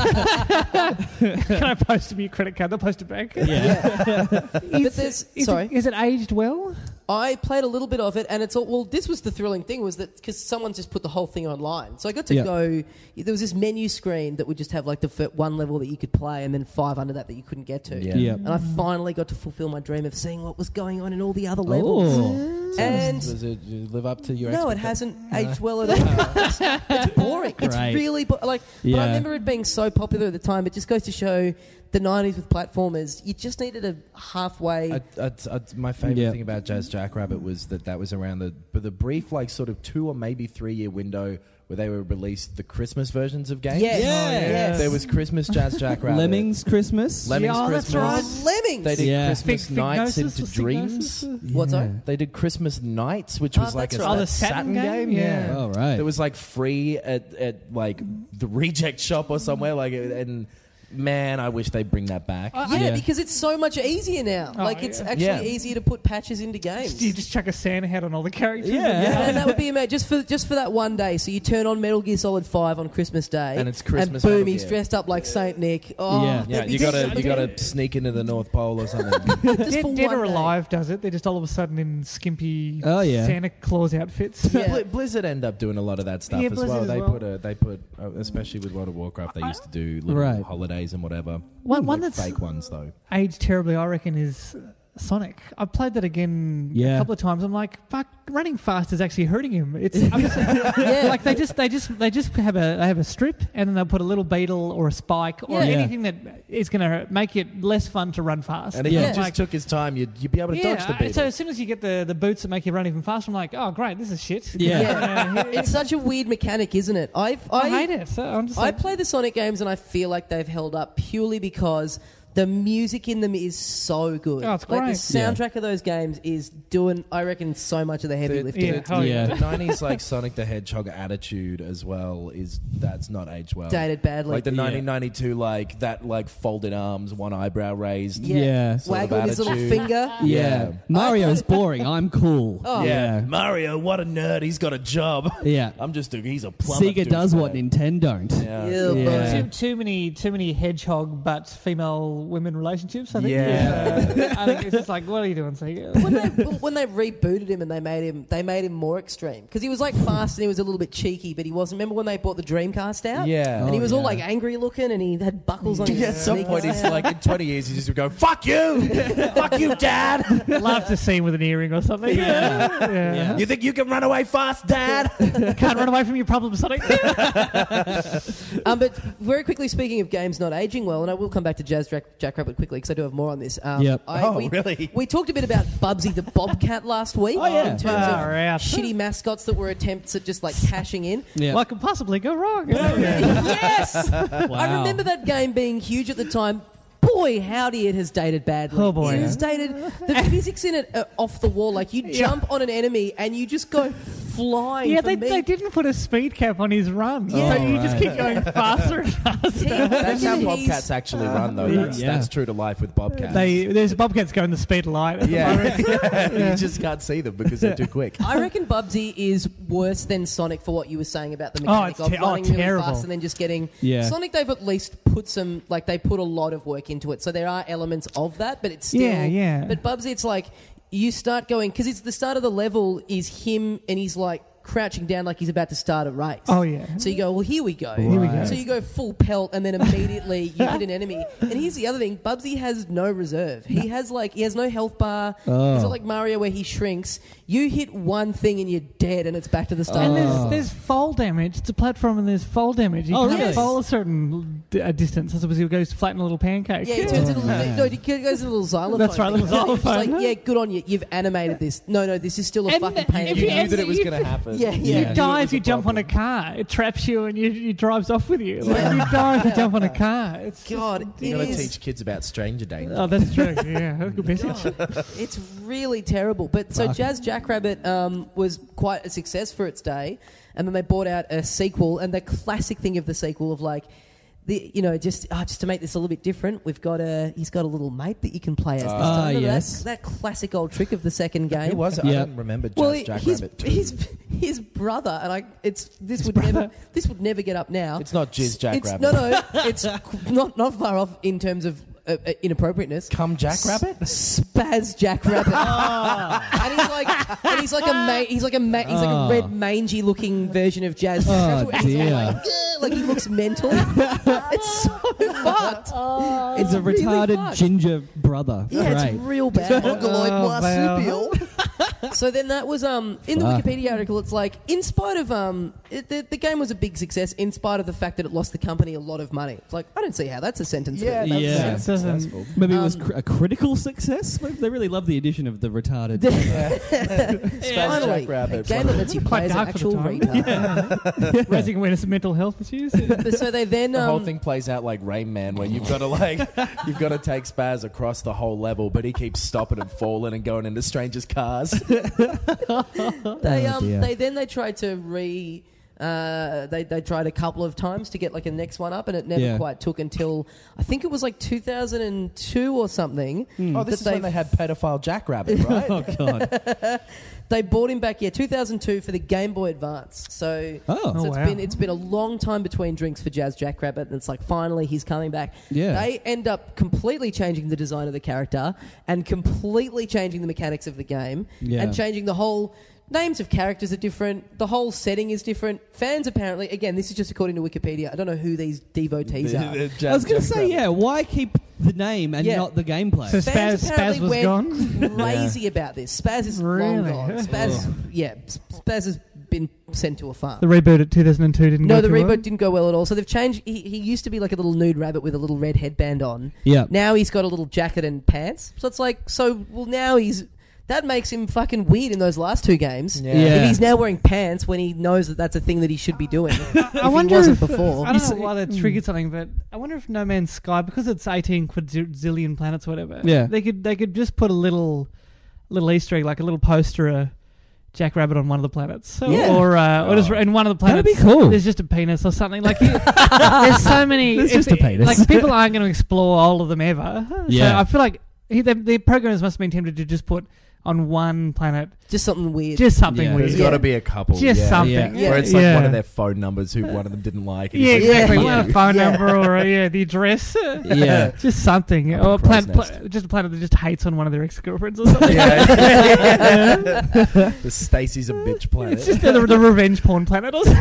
Can I post me a credit card? They'll post it back. Yeah. But there's... Sorry. Is it aged well? I played a little bit of it, and it's all... Well, this was the thrilling thing, was that... Because someone just put the whole thing online. So I got to go... There was this menu screen that would just have, like, the one level that you could play, and then 5 under that you couldn't get to. Yeah. And I finally got to fulfill my dream of seeing what was going on in all the other levels. Oh. And... Does it live up to your No, it expectations? hasn't aged well at all. It's boring. It's Great. really but I remember it being so popular at the time. It just goes to show the 90s with platformers. You just needed a halfway. My favourite thing about Jazz Jackrabbit was that was around the brief like sort of 2 or maybe 3 year window where they were released the Christmas versions of games. Yes. yes. There was Christmas Jazz Jackrabbit. Lemmings Christmas. Lemmings Yeah, that's Christmas. right. Lemmings. They did Christmas Fig Nights Gnosis into or Fig Dreams. Gnosis? What's that? They did Christmas Nights, which was like that's a right. the Saturn game? Yeah. Oh, right. It was like free at like the reject shop or somewhere. Like, and man, I wish they'd bring that back. Yeah, because it's so much easier now. Oh, like, it's yeah. actually easier to put patches into games. You just chuck a Santa hat on all the characters. And that would be amazing, just for that one day. So you turn on Metal Gear Solid 5 on Christmas Day, And it's Christmas and boom, Metal he's Gear. dressed up like Saint Nick. Oh, Yeah. Yeah, you gotta sneak into the North Pole or something. just for Dead one or day. Alive does it. They're just all of a sudden in skimpy Santa Claus outfits. Yeah. Blizzard end up doing a lot of that stuff Yeah, as Blizzard well. as They put especially with World of Warcraft, they used to do little Right. holidays and whatever. One Like that's fake ones though. aged terribly, I reckon, is Sonic. I've played that again Yeah. a couple of times. I'm like, fuck, running fast is actually hurting him. Like they just have a strip and then they'll put a little beetle or a spike or anything that is going to make it less fun to run fast. And if you just took his time, you'd be able to dodge the beetle. So as soon as you get the boots that make you run even faster, I'm like, oh great, this is shit. Yeah. It's such a weird mechanic, isn't it? I hate it. So I'm just I play the Sonic games and I feel like they've held up purely because the music in them is so good. Oh, it's great. Like the soundtrack of those games is doing, I reckon, so much of the heavy lifting. The 90s like Sonic the Hedgehog attitude as well that's not aged well. Dated badly. Like the 1992 like that like folded arms, one eyebrow raised. Waggle his little finger. Yeah. Mario's boring. I'm cool. Oh. Yeah. Mario, what a nerd. He's got a job. Yeah. He's a plumber. Sega does what Nintendo don't. Yeah. Too many hedgehog but female women relationships. I think. Yeah. I think it's just like, what are you doing, Sega? when they rebooted him and they made him more extreme because he was like fast and he was a little bit cheeky, but he wasn't. Remember when they brought the Dreamcast out? Yeah. And he was all like angry looking and he had buckles on his At some sneakers. point, he's like, in 20 years, he's just going to go, fuck you! Fuck you, Dad! Love to see him with an earring or something. Yeah. You think you can run away fast, Dad? Can't run away from your problems, Sonic. But very quickly, speaking of games not aging well, and I will come back to Jackrabbit quickly because I do have more on this. Really? We talked a bit about Bubsy the Bobcat last week. Oh, yeah. In terms of shitty mascots that were attempts at just like cashing in. Yeah. What could possibly go wrong? Yes! I remember that game being huge at the time. Boy, howdy, it has dated badly. Oh, boy. It has dated. The physics in it are off the wall. Like, you jump on an enemy and you just go flying. Yeah, from they didn't put a speed cap on his run. Yeah. So you just keep going faster and faster. That's how bobcats actually run, though. That's true to life with bobcats. There's bobcats going the speed of light. You just can't see them because they're too quick. I reckon Bubsy is worse than Sonic for what you were saying about the mechanic of running really terrible. fast and then just getting... Yeah. Sonic, they've at least put some... Like, they put a lot of work into it. So there are elements of that, but it's still... Yeah. But Bubsy, it's like, you start going... Because it's the start of the level is him and he's like crouching down like he's about to start a race. Oh, yeah. So you go, well, here we go. Here we go. So you go full pelt and then immediately you hit an enemy. And here's the other thing. Bubsy has no reserve. He has no health bar. He's not like Mario where he shrinks. You hit one thing and you're dead and it's back to the start. And there's fall damage. It's a platform and there's fall damage. You can't really? fall a certain distance. Otherwise he goes flat in a little pancake. Yeah, he turns into he goes into a little xylophone. That's right, thing. little xylophone. It's like, yeah, good on you. You've animated this. No, this is still a fucking pain. if You you- knew that it was going to happen. Yeah. You die It if was you a jump on a problem. car. It traps you and you drives off with you. Like, you die if you jump on a car. It's God, You it got to is. teach kids about stranger danger. Oh, that's true. Yeah, that's a good message. It's really terrible. But so Jazz Jackrabbit was quite a success for its day, and then they brought out a sequel. And the classic thing of the sequel of like, just to make this a little bit different, he's got a little mate that you can play as. This time. Remember yes. that classic old trick of the second game. Who was it? Yeah. I don't remember Well, Jackrabbit 2. his brother, and this would never get up now. It's not Jizz Jackrabbit. No, it's not far off in terms of inappropriateness. Come Jackrabbit? Spaz Jackrabbit. And he's like a red mangy looking version of Jazz. Oh, Jackrabbit. He's dear. like he looks mental. It's so fucked. It's a really retarded fucked. ginger brother. Yeah, Great. it's real bad. wow. So then that was in the Wikipedia article. It's like in spite of the game was a big success in spite of the fact that it lost the company a lot of money. It's like I don't see how that's a sentence. Yeah, for it. Yeah. It doesn't. Maybe it was a critical success. They really love the addition of the retarded. Finally, Jackrabbit. a game that lets you play as an dark for the actual time. retard. Raising awareness of mental health issues. So they then The whole thing plays out like Rain Man, where you've got to take Spaz across the whole level, but he keeps stopping and falling and going into strangers' cars. dear. they tried to they tried a couple of times to get like a next one up, and it never quite took until I think it was like 2002 or something. Oh, this is when they had pedophile Jackrabbit, right? Oh god. They brought him back, 2002 for the Game Boy Advance. So, wow. it's been a long time between drinks for Jazz Jackrabbit, and it's like finally he's coming back. Yeah. They end up completely changing the design of the character and completely changing the mechanics of the game and changing the whole names of characters are different. The whole setting is different. Fans apparently, again, this is just according to Wikipedia. I don't know who these devotees are. I was going to say, why keep the name and not the gameplay? So Fans Spaz was went gone? crazy about this. Spaz is long gone. Spaz has been sent to a farm. The reboot at 2002 didn't go No, the too reboot well? didn't go well at all. So they've changed. He used to be like a little nude rabbit with a little red headband on. Yeah. Now he's got a little jacket and pants. So it's like, now that makes him fucking weird in those last two games. Yeah. If he's now wearing pants when he knows that that's a thing that he should be doing. I wonder he wasn't if, before. I don't know why that triggered something, but I wonder if No Man's Sky, because it's 18 quadrillion planets or whatever, they could just put a little Easter egg, like a little poster of Jack Rabbit on one of the planets, or just in one of the planets. That'd be cool. There's just a penis or something. Like there's so many. There's just a penis. Like people aren't going to explore all of them ever. Yeah. So I feel like the programmers must have been tempted to just put on one planet Just something weird. just something Yeah, weird. there's got to be a couple. Just something. Where it's like one of their phone numbers who one of them didn't like. And Yeah, he's like, exactly. Yeah. One a phone number or the address. Yeah. Just something. Like a Or crow's nest. just a planet that just hates on one of their ex-girlfriends or something. The Stacy's a bitch planet. It's just the revenge porn planet or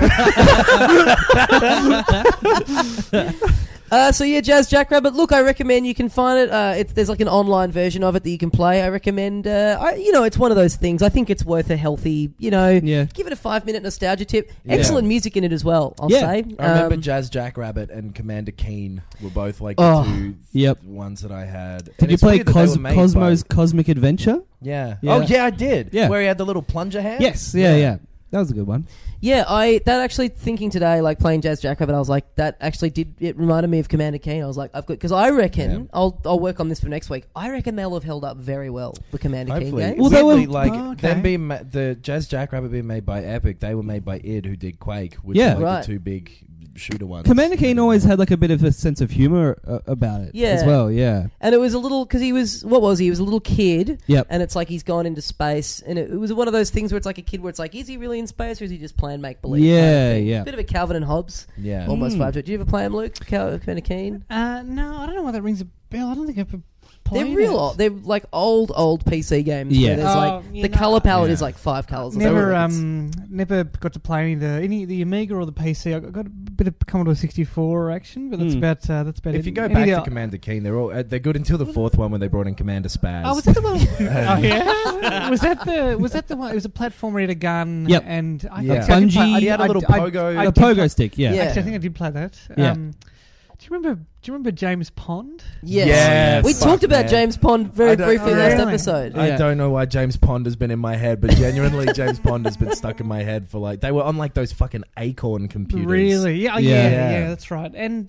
something. Jazz Jackrabbit. Look, I recommend you can find it. There's like an online version of it that you can play. I recommend. It's one of those things. I think it's worth a healthy. Give it a 5-minute nostalgia tip. Yeah. Excellent music in it as well. I'll say. I remember Jazz Jackrabbit and Commander Keen were both like the two ones that I had. Did you play Cosmo's Cosmic Adventure? Yeah. Yeah. Oh yeah, I did. Yeah. Where he had the little plunger hand. Yes. Yeah. That was a good one. Yeah, that actually thinking today, like playing Jazz Jackrabbit, I was like, that actually it reminded me of Commander Keen. I was like, because I reckon I'll work on this for next week. I reckon they'll have held up very well, the Commander Keen games. Well, they were them being the Jazz Jackrabbit being made by Epic. They were made by id, who did Quake, which are the two big shooter ones. Commander Keen always had like a bit of a sense of humor about it as well. Yeah, and it was a little because he was a little kid. Yep. And it's like he's gone into space, and it was one of those things where it's like a kid where it's like, is he really in space or is he just playing make believe? Yeah. Bit of a Calvin and Hobbes. Yeah. Almost vibe to it. Did you ever play him, Luke? Commander Keen? No, I don't know why that rings a bell. I don't think I've ever played They're real it. old. They're like old PC games. Yeah. Where there's the color palette is like 5 colors. Never got to play any the Amiga or the PC. I got a bit of Commodore 64 action, but that's about it. If you go back to Commander Keen, they're good until the fourth one when they brought in Commander Spaz. Oh, was that the one? Oh yeah. Was that the one? It was a platform where you had a gun. Yep. And I Yeah. thought Bungie. He had a little pogo. A pogo stick. Yeah. Actually, I think I did play that. Yeah. Do you remember James Pond? Yes. Yes. We talked about James Pond very briefly last Really? episode. I don't know why James Pond has been in my head, but genuinely James Pond has been stuck in my head for like they were on like those fucking Acorn computers. Really? Yeah. Yeah, that's right. And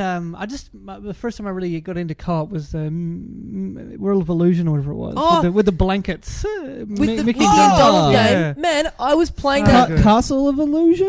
the first time I really got into co-op was World of Illusion or whatever it was. Oh. With the blankets. With the Mickey Donald game. Yeah. Man, I was playing that. Castle of Illusion.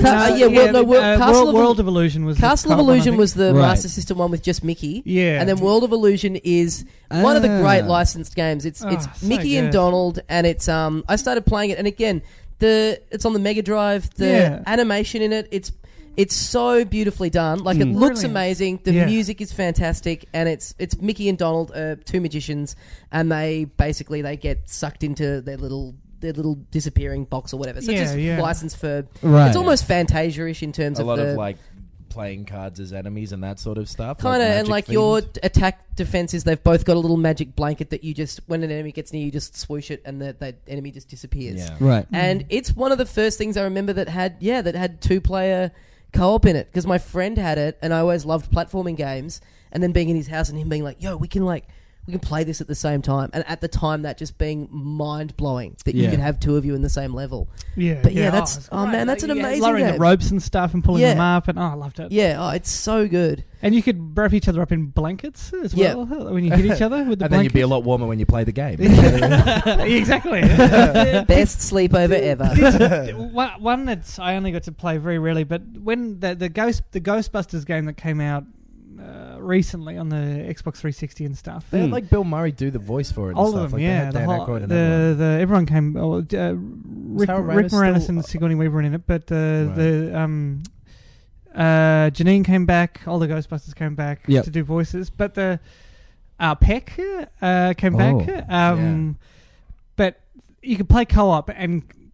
World of Illusion was Castle of the co-op one, I Illusion think. was the Right. Master System one with just Mickey. Yeah. And then World of Illusion is one of the great licensed games. It's so Mickey and good. Donald, and it's I started playing it, and again, it's on the Mega Drive. The animation in it, it's so beautifully done. Like it looks Brilliant. amazing. The music is fantastic, and it's Mickey and Donald, two magicians, and they get sucked into their little disappearing box or whatever. So it's just licensed for. Right. It's almost Fantasia-ish in terms A of lot the of like playing cards as enemies and that sort of stuff. kind of, and like magic your themed. attack defenses, they've both got a little magic blanket that you just, when an enemy gets near you, just swoosh it, and the enemy just disappears. Yeah. Right. And it's one of the first things I remember that had 2-player co-op in it, because my friend had it, and I always loved platforming games. And then being in his house and him being like, "Yo, we can play this at the same time," and at the time that just being mind blowing that you could have two of you in the same level. Yeah. But yeah, it's oh great. man, that's an amazing lowering game. the ropes and stuff and pulling them up, and I loved it. Yeah, it's so good. And you could wrap each other up in blankets as Yeah. well when you hit each other with the And then you'd be a blanket. lot warmer when you play the game. Exactly. Best sleepover ever. One that I only got to play very rarely, but when the Ghostbusters game that came out recently on the Xbox 360 and stuff, They had like Bill Murray do the voice for it. And all stuff. of them, like, they yeah. had The Dan whole, Aykroyd and everyone. everyone came. Rick Moranis Moranis still- and Sigourney Weaver were in it, but Janine came back. All the Ghostbusters came back to do voices, but the Peck came back. Yeah. But you could play co-op and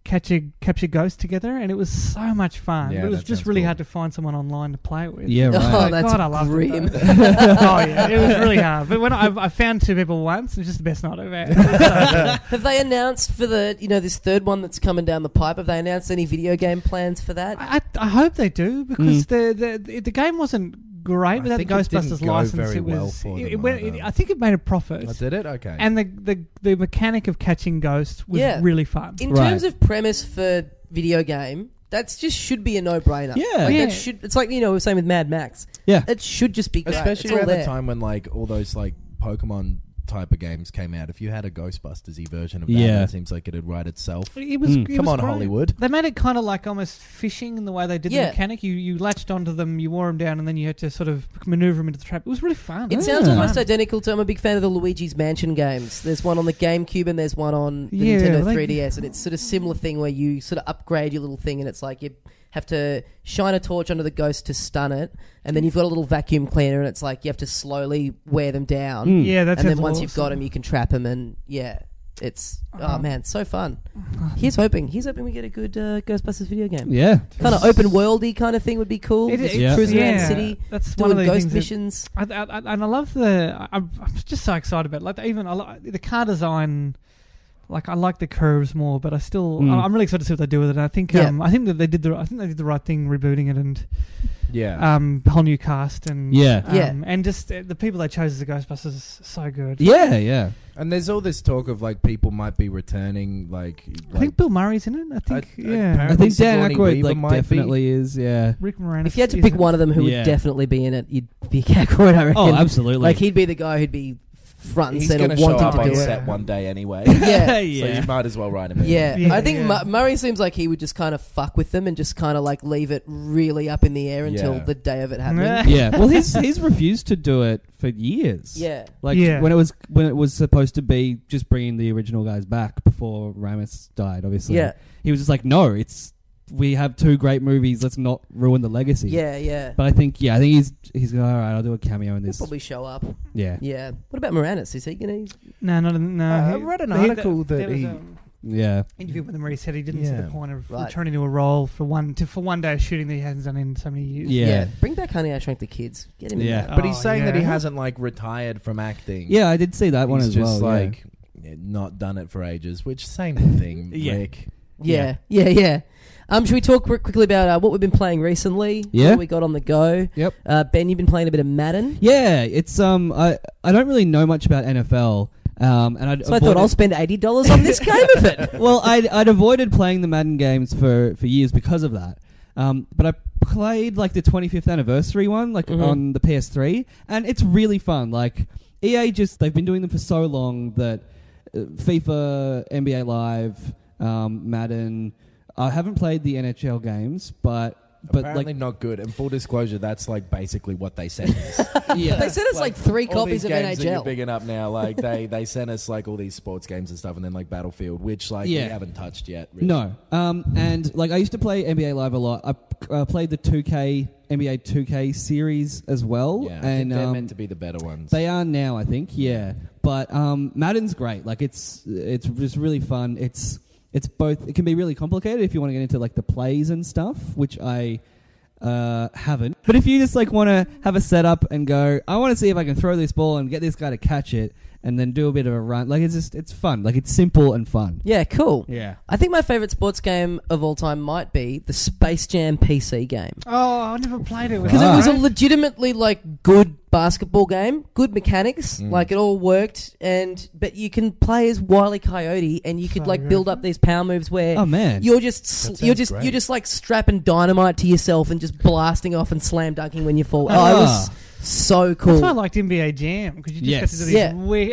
capture Ghost together, and it was so much fun. Yeah, But it was that just sounds really cool. hard to find someone online to play it with. Yeah, right. Oh, that's God, I loved grim. it. Oh yeah, it was really hard. But when I found 2 people once, it was just the best night I've had. Have they announced for the this third one that's coming down the pipe? Have they announced any video game plans for that? I hope they do, because the game wasn't great without the think it didn't Ghostbusters go license. very It was. well for them either. I think it made a profit. Oh, did it? Okay. And the mechanic of catching ghosts was Yeah. really fun. In Right. terms of premise for video game, that's just should be a no-brainer. Yeah. Like, Yeah. that should. It's like we were saying with Mad Max. Yeah. It should just be great. Especially It's all around there. the time when like all those like Pokemon type of games came out. If you had a Ghostbusters-y version of that, Yeah. it seems like it'd write itself. It was. It Come was on, great. Hollywood. They made it kind of like almost fishing in the way they did the Yeah. mechanic. You latched onto them, you wore them down, and then you had to sort of maneuver them into the trap. It was really fun. It sounds Yeah. almost identical to. I'm a big fan of the Luigi's Mansion games. There's one on the GameCube and there's one on the Yeah, Nintendo like- 3DS, and it's sort of similar thing where you sort of upgrade your little thing, and it's like you have to shine a torch onto the ghost to stun it, and then you've got a little vacuum cleaner, and it's like you have to slowly wear them down. Yeah, that and then sounds once you've got awesome. them, you can trap them, and yeah, it's oh man, so fun. Here's hoping we get a good Ghostbusters video game. Yeah. Kind of open worldy kind of thing would be cool. It- Just Yeah. cruising around the yeah, city, that's one doing of the ghost things that- missions. And I love I'm just so excited about it. Like even the car design. Like I like the curves more, but I still I'm really excited to see what they do with it. And I think I think that they did the right thing rebooting it and Yeah. whole new cast and Yeah. and just the people they chose as the Ghostbusters is so good. Yeah, yeah. And there's all this talk of like people might be returning. Like I think Bill Murray's in it. I think apparently I think Dan Sigourney Aykroyd Weaver like might be. definitely is. Yeah. Rick Moranis. If you had to is pick in one of them who Yeah. would definitely be in it, you'd be Aykroyd, I reckon. Oh, absolutely. Like he'd be the guy who'd be front and He's center going to show wanting up to on do it. set one day anyway. Yeah. So you might as well write him in. Yeah. Yeah, I think yeah. Murray seems like he would just kind of fuck with them and just kind of like leave it really up in the air until Yeah. the day of it happening. Yeah. Well, he's refused to do it for years. Yeah. Like Yeah. when it was supposed to be just bringing the original guys back before Ramis died. Obviously. Yeah. He was just like, no, we have 2 great movies. Let's not ruin the legacy. Yeah. But I think he's going, all right, I'll do a cameo in He'll this. probably show up. Yeah. Yeah. What about Moranis? Is he going to... No. I read an article that there was he- an Yeah. interview with him where he said he didn't see Yeah. the point of Right. returning to a role for one day of shooting that he hasn't done in so many years. Yeah. Bring back Honey, I Shrunk the Kids. Get him in Yeah. that. But he's saying that he yeah. hasn't like retired from acting. Yeah, I did see that one He's as just well. like not done it for ages, which same thing, Yeah. Rick. Yeah. Should we talk quickly about what we've been playing recently? Yeah. What we got on the go? Yep. Ben, you've been playing a bit of Madden. Yeah, it's I don't really know much about NFL. And So I thought I'll spend $80 on this game of it. Well, I'd avoided playing the Madden games for years because of that. But I played like the 25th anniversary one, like on the PS3, and it's really fun. Like EA they've been doing them for so long that FIFA, NBA Live, Madden. I haven't played the NHL games, but Apparently like not good. And full disclosure, that's like basically what they sent us. yeah, They sent us like 3 all copies these of games that you're NHL. bigging up now, like they sent us like all these sports games and stuff, and then like Battlefield, which like we Yeah. haven't touched yet. Really. No. And like I used to play NBA Live a lot. I played the NBA 2K series as well. Yeah, I and think they're meant to be the better ones. they are now, I think. Yeah. But Madden's great. Like it's just really fun. It's both. It can be really complicated if you want to get into like the plays and stuff, which I haven't. But if you just like want to have a setup and go, I want to see if I can throw this ball and get this guy to catch it, and then do a bit of a run. Like it's fun. Like it's simple and fun. Yeah, cool. Yeah. I think my favourite sports game of all time might be the Space Jam PC game. Oh, I never played it. Because it was a Right? legitimately like good basketball game, good mechanics, like it all worked, but you can play as Wile E. Coyote, and you could So like good. build up these power moves where Oh man. you're That sounds you're great. just like strapping dynamite to yourself and just blasting off and slam dunking when you fall. Oh, it was so cool. That's why I liked NBA Jam, because you just Yes. get to do these Yeah.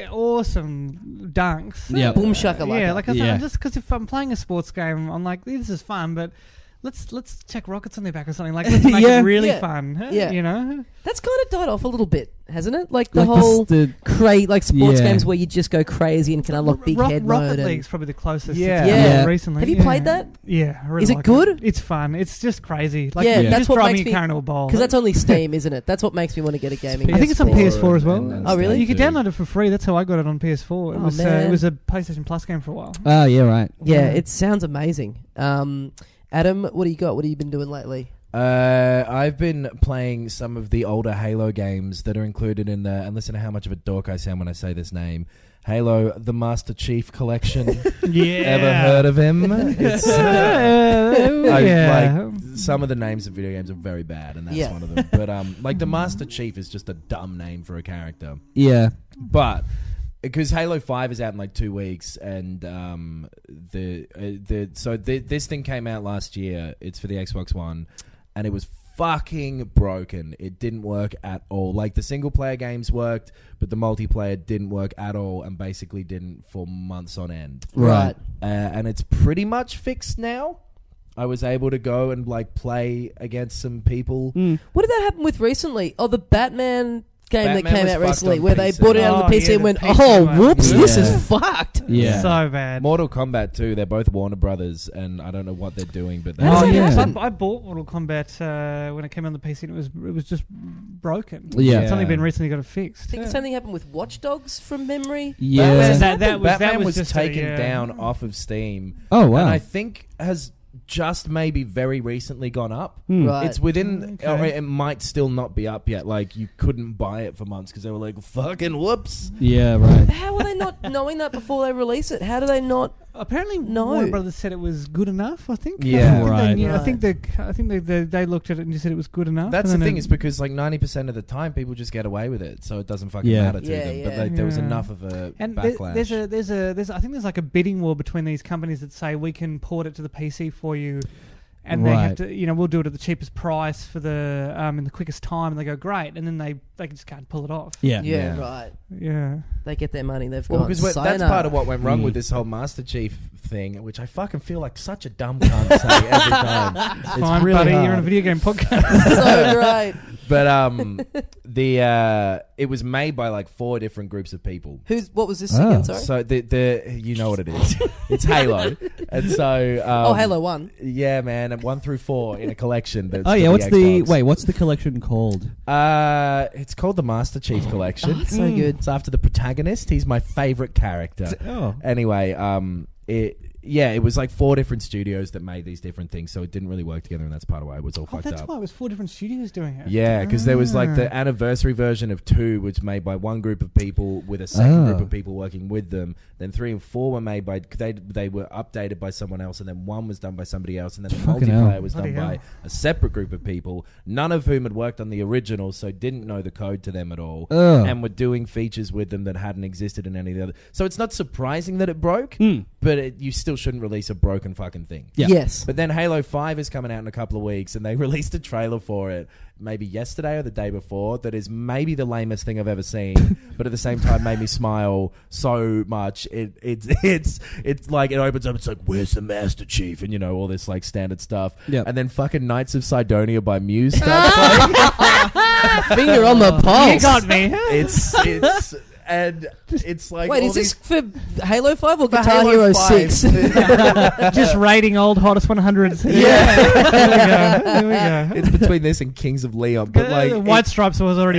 awesome dunks. Yeah. Boom shakalaka. Yeah, like I said, Yeah. just because if I'm playing a sports game, I'm like, this is fun, but let's check rockets on their back or something. Like, let's make Yeah. it really Yeah. fun. Yeah. You know? That's kind of died off a little bit, hasn't it? Like the Like whole like sports Yeah. games where you just go crazy and can unlock big head mode. Rocket and- League's probably the closest. Yeah. it's Yeah. been recently. Have you Yeah. played that? Yeah, I really Is it like good? It's fun. It's just crazy. Like, Yeah, you that's just what drive makes me me- carrying a ball. Because that's only Steam, isn't it? That's what makes me want to get a gaming. I think it's on PS4 as well. and Oh, really? You could too. download it for free. That's how I got it on PS4. It Oh, was man. it was a PlayStation Plus game for a while. Oh, yeah, right. Yeah, it sounds amazing. Adam, what do you got? What have you been doing lately? I've been playing some of the older Halo games that are included in the, and listen to how much of a dork I sound when I say this name, Halo: The Master Chief Collection. Yeah. Ever heard of him? It's, yeah. like some of the names of video games are very bad, and that's Yeah. one of them. But like the Master Chief is just a dumb name for a character. Yeah. But because Halo 5 is out in like 2 weeks, and this thing came out last year. It's for the Xbox One, and it was fucking broken. It didn't work at all. Like the single player games worked, but the multiplayer didn't work at all, and basically didn't for months on end. Right. And it's pretty much fixed now. I was able to go and like play against some people. What did that happen with recently? Oh, the Batman game that Batman came was out fucked recently, on where they PC. bought it out on Oh, the PC yeah, and the went, PC "Oh, one. whoops, this Yeah. is fucked." Yeah. So bad. Mortal Kombat 2, they're both Warner Brothers, and I don't know what they're doing, but How does Oh, that yeah. happen? I bought Mortal Kombat when it came on the PC, and it was just broken. Yeah. It's only been recently got it fixed. I think the same thing happened with Watch Dogs from memory. Yeah. Batman was just taken a, down off of Steam. Oh, wow. And I think has just maybe very recently gone up. Right. It's within, Okay. or it might still not be up yet. Like, you couldn't buy it for months because they were like, fucking whoops. Yeah, right. How are they not knowing that before they release it? How do they not? Apparently, No. Warner Brothers said it was good enough. I think. Yeah. Right. I think they looked at it and just said it was good enough. That's and the then thing, is because like 90% of the time people just get away with it, so it doesn't fucking Yeah. matter to Yeah, them. But yeah. like, there was Yeah. enough of a And backlash. there's I think there's like a bidding war between these companies that say we can port it to the PC for you, and they have Right. to, we'll do it at the cheapest price for the in the quickest time, and they go great, and then they just can't pull it off. Yeah. Yeah, Yeah. right. Yeah. They get their money. They've Well, gone. because that's sayonara. part of what went wrong with this whole Master Chief thing, which I fucking feel like such a dumb cunt to say every time. It's Fine, really buddy, hard. you're on a video game podcast. so great. But it was made by like 4 different groups of people. What was this Oh. again? Sorry. So the you know what it is. It's Halo, and so Halo 1. Yeah, man, and 1 through 4 in a collection. That's Oh, for yeah. What's Xbox. what's the collection called? It's called the Master Chief Collection. It's so good. It's after the protagonist. He's my favorite character. Oh. Anyway, it was like 4 different studios that made these different things, so it didn't really work together, and that's part of why it was all Oh, fucked that's up. why it was 4 different studios doing it. Yeah, because there was like the Ah. anniversary version of 2, which was made by one group of people with a second group Oh. of people working with them. Then 3 and 4 were made by they were updated by someone else, and then 1 was done by somebody else, and then the Fucking multiplayer hell. was Bloody done by hell. a separate group of people, none of whom had worked on the original, so didn't know the code to them at all, Ugh. and were doing features with them that hadn't existed in any of the other. So it's not surprising that it broke, Mm. but you still shouldn't release a broken fucking thing. Yeah. Yes. But then Halo 5 is coming out in a couple of weeks, and they released a trailer for it maybe yesterday or the day before that is maybe the lamest thing I've ever seen, but at the same time made me smile so much. It's like it opens up, it's like, where's the Master Chief? And all this like standard stuff. Yep. And then fucking Knights of Sidonia by Muse starts playing. Finger on the pulse. You got me. It's and it's like Wait, all is this these- for Halo 5 or for Guitar Halo Hero 5. 6? Just rating old hottest 100s. Yeah. There we go. It's between this and Kings of Leon, but like White Stripes was already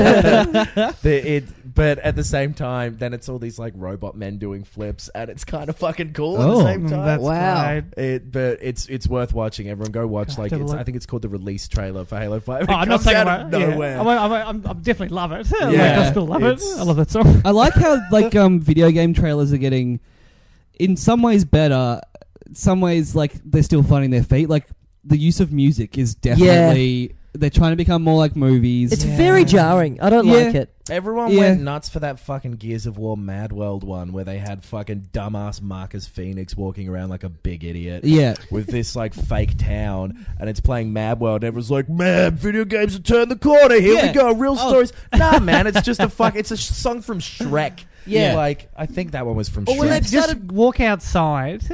used. But at the same time, then it's all these like robot men doing flips, and it's kind of fucking cool at Oh. the same time. That's Wow. great. But it's worth watching. Everyone go watch. Gotta Like have a look. I think it's called the release trailer for Halo 5. Oh, It I'm not comes saying out about of nowhere. Yeah. I'm definitely love it. Like, Yeah. I still love it. It's- I love that song. I like how video game trailers are getting, in some ways better, some ways like they're still finding their feet. Like the use of music is definitely they're trying to become more like movies. It's very jarring. I don't Yeah. like it. Everyone Yeah. went nuts for that fucking Gears of War Mad World one where they had fucking dumbass Marcus Phoenix walking around like a big idiot. Yeah. With this like fake town, and it's playing Mad World, and everyone's like, "Man, video games have turned the corner. Here Yeah. we go, real stories." Nah, man, it's just it's a song from Shrek. Yeah. like I think that one was from Or when Shrek. they've Just started. walk outside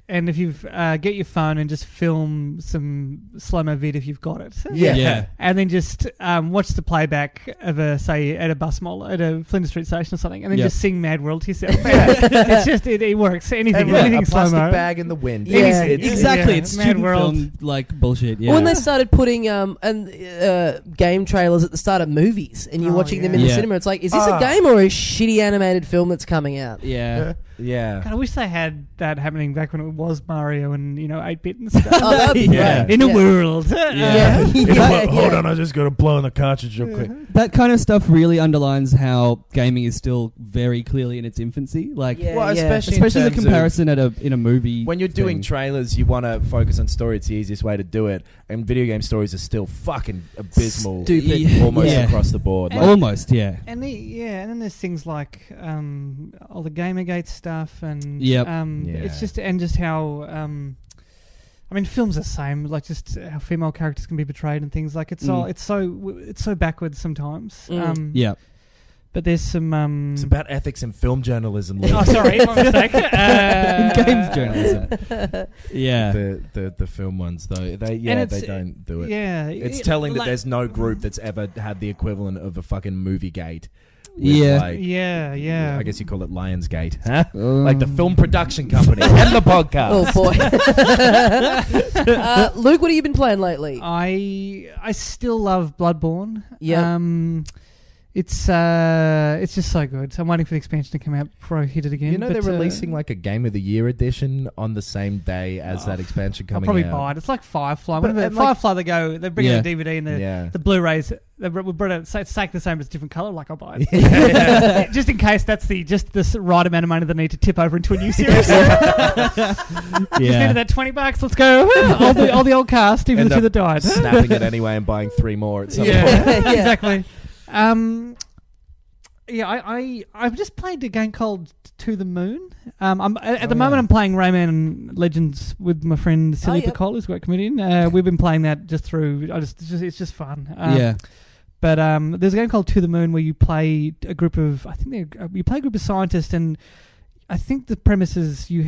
and if you've get your phone and just film some slow-mo vid if you've got it. Yeah. And then just watch the playback of say at a bus mall at a Flinders Street station or something, and then just sing Mad World to yourself. It's just it works. Anything a slow-mo. plastic bag in the wind. Yeah. Exactly. Yeah. It's Mad student World. film like bullshit. Yeah. When they started putting game trailers at the start of movies, and you're watching them in the Yeah. cinema, it's like, is this a game or a shitty animated film that's coming out? yeah. Yeah. God, I wish they had that happening back when it was Mario and 8-bit and stuff. Oh, that'd be Yeah. great. In a Yeah. world. Yeah. Hold on, I just got to blow in the cartridge real quick. That kind of stuff really underlines how gaming is still very clearly in its infancy. Like, Yeah, Well, yeah. especially especially in the terms of- comparison in a movie. When you're doing thing. trailers, you want to focus on story. It's the easiest way to do it. And video game stories are still fucking abysmal. Stupid. Almost Yeah. across the board. Like, Almost, yeah. And and then there's things like all the Gamergate stuff, and Yep. it's just how films are the same, like just how female characters can be portrayed and things like it's so backwards sometimes. Yeah. But there's some. it's about ethics in film journalism. Luke. Oh, sorry, my mistake. Games journalism. Yeah. The film ones though, they don't do it. Yeah, It's telling that there's no group that's ever had the equivalent of a fucking movie gate. with, Yeah. like, Yeah. I guess you call it Lionsgate, huh? Like the film production company and the podcast. Oh boy. Luke, what have you been playing lately? I still love Bloodborne. Yeah. It's just so good. So I'm waiting for the expansion to come out before I hit it again. You know but, they're releasing like a Game of the Year edition on the same day as that expansion I'll coming probably out. buy it. It's like Firefly. But- Whenever and, like- Firefly, they bring Yeah. out the DVD and Yeah. the Blu-rays. They brought out it's exactly the same, but it's a different color. Like I'll buy it, just in case that's the right amount of money they need to tip over into a new series. Just needed that $20. Let's go. all the old cast, even End the two up that died. snapping it anyway and buying 3 more at some point. Yeah. Exactly. I've just played a game called To the Moon. At the moment I'm playing Rayman Legends with my friend Silly yep. Picol, who's a great comedian. We've been playing that just through. It's just fun. Yeah. But there's a game called To the Moon where you play a group of scientists, and I think the premise is you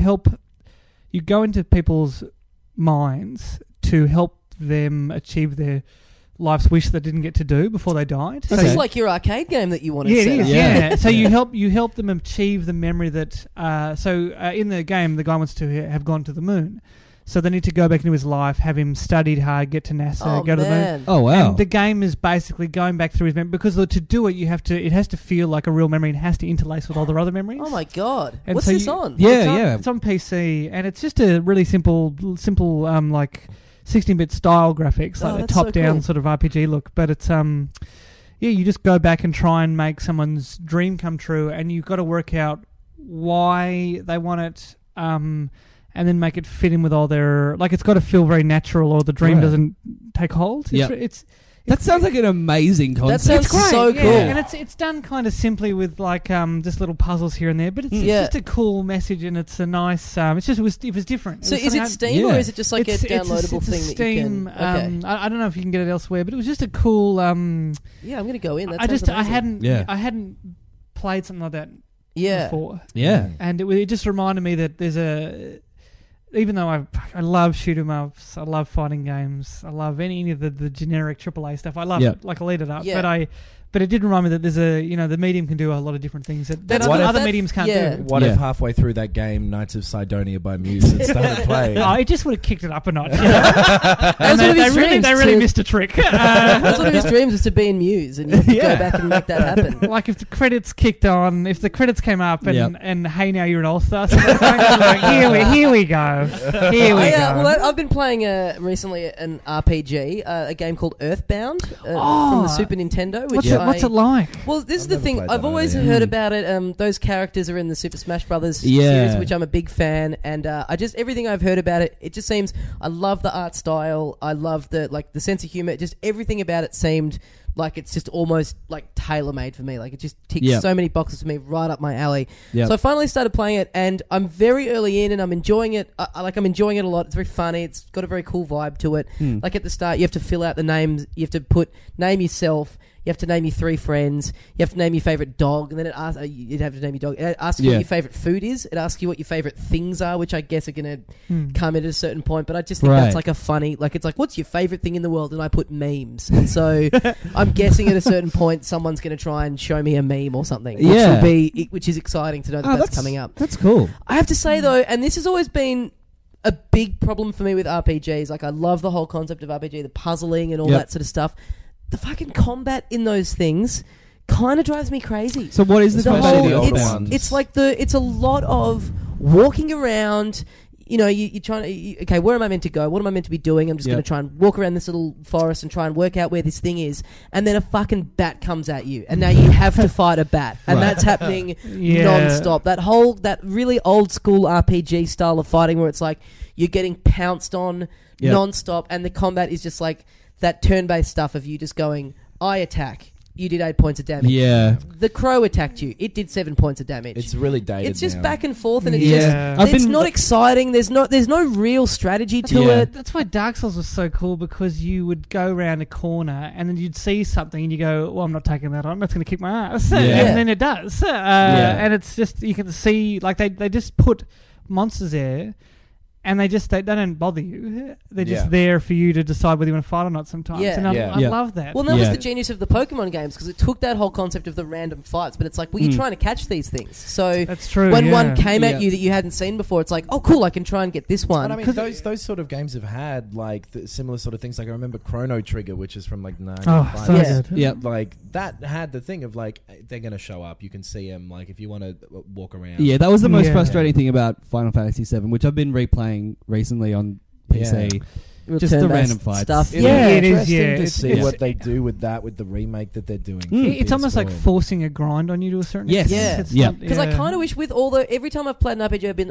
go into people's minds to help them achieve their life's wish they didn't get to do before they died. This is like your arcade game that you wanted Yeah, to it set is. up. Yeah. So you help them achieve the memory that. In the game, the guy wants to have gone to the moon, so they need to go back into his life, have him studied hard, get to NASA, Oh, go to the moon. man. Oh, wow. And the game is basically going back through his memory because to do it, it has to feel like a real memory and has to interlace with all their other memories. Oh my god. And What's so this you- on? Yeah. It's on PC, and it's just a really simple like 16-bit style graphics, Oh, like a that's so top-down cool. sort of RPG look. But it's you just go back and try and make someone's dream come true, and you've got to work out why they want it, and then make it fit in with all their it's got to feel very natural, or the dream Right. doesn't take hold. Yep. That sounds like an amazing concept. That sounds so yeah. cool. And it's done kind of simply with just little puzzles here and there, but it's Yeah. just a cool message, and it's a nice. It was different. So It was is something it I- Steam or Yeah. is it just like a downloadable it's a thing Steam, that you can? Okay. I don't know if you can get it elsewhere, but it was just a cool. Yeah, I'm gonna go in. That I sounds amazing. I hadn't played something like that Yeah. before, Yeah. and it just reminded me that there's even though I love shoot 'em ups, I love fighting games, I love any of the generic AAA stuff. I love Yep. it, like I lead it up. Yeah. But it did remind me that there's the medium can do a lot of different things that That's other, what other if- mediums can't yeah. do. What Yeah. if halfway through that game, Knights of Sidonia by Muse had started playing? Oh, it just would have kicked it up a notch. That was And one of they his really dreams. missed a trick. That's one of his dreams was to be in Muse, and you could go back and make that happen. Like if the credits kicked on, if the credits came up, and Yep. and hey now you're an all-star, so here we go, here we go. I've been playing recently an RPG, a game called Earthbound from the Super Nintendo. Which What's it like? Well, this is the never thing. played I've that always either. heard about it. Those characters are in the Super Smash Brothers Yeah. series, which I'm a big fan. And everything I've heard about it, it just seems. I love the art style. I love the sense of humor. Just everything about it seemed like it's just almost like tailor-made for me. Like it just ticks Yeah. so many boxes for me, right up my alley. Yeah. So I finally started playing it, and I'm very early in, and I'm enjoying it. I'm enjoying it a lot. It's very funny. It's got a very cool vibe to it. Like at the start, you have to fill out the names. You have to name yourself, You have to name your 3 friends. You have to name your favorite dog, and then it asks you'd have to name your dog. It asks you what your favorite food is. It asks you what your favorite things are, which I guess are going to come in at a certain point. But I just think that's like a funny, like it's like, what's your favorite thing in the world? And I put memes, and so I'm guessing at a certain point someone's going to try and show me a meme or something. Which is exciting to know that's coming up. That's cool. I have to say though, and this has always been a big problem for me with RPGs. Like, I love the whole concept of RPG, the puzzling and all that sort of stuff. The fucking combat in those things kind of drives me crazy. So what is the question? It's like it's a lot of walking around. You know, you're trying to... okay, where am I meant to go? What am I meant to be doing? I'm just going to try and walk around this little forest and try and work out where this thing is. And then a fucking bat comes at you. And now you have to fight a bat. And that's happening non-stop. That really old school RPG style of fighting where it's like you're getting pounced on non-stop. And the combat is just like that turn-based stuff of you just going, I attack. You did 8 points of damage. Yeah. The crow attacked you. It did 7 points of damage. It's really dated. It's just now. back and forth, and it's it's not exciting. There's no real strategy to it. That's why Dark Souls was so cool, because you would go around a corner and then you'd see something and you go, "Well, I'm not taking that on. That's going to kick my ass." And then it does. And it's just, you can see, like they just put monsters there. And they don't bother you. They're just there for you to decide whether you want to fight or not sometimes. Yeah. And I love that. Well, that was the genius of the Pokemon games, because it took that whole concept of the random fights, but it's like, well, you're trying to catch these things. So that's true, when one came at you that you hadn't seen before, it's like, oh, cool, I can try and get this one. And I mean, those sort of games have had like similar sort of things. Like I remember Chrono Trigger, which is from like 95. Oh, so good. Yeah. Like that had the thing of like, they're going to show up. You can see them. Like if you want to walk around. Yeah, that was the most frustrating thing about Final Fantasy VII, which I've been replaying recently on PC. Just the random fights stuff. It is to see what they do with that, with the remake that they're doing. It's almost like forcing a grind on you to a certain extent. Because I kind of wish with every time I've played an RPG,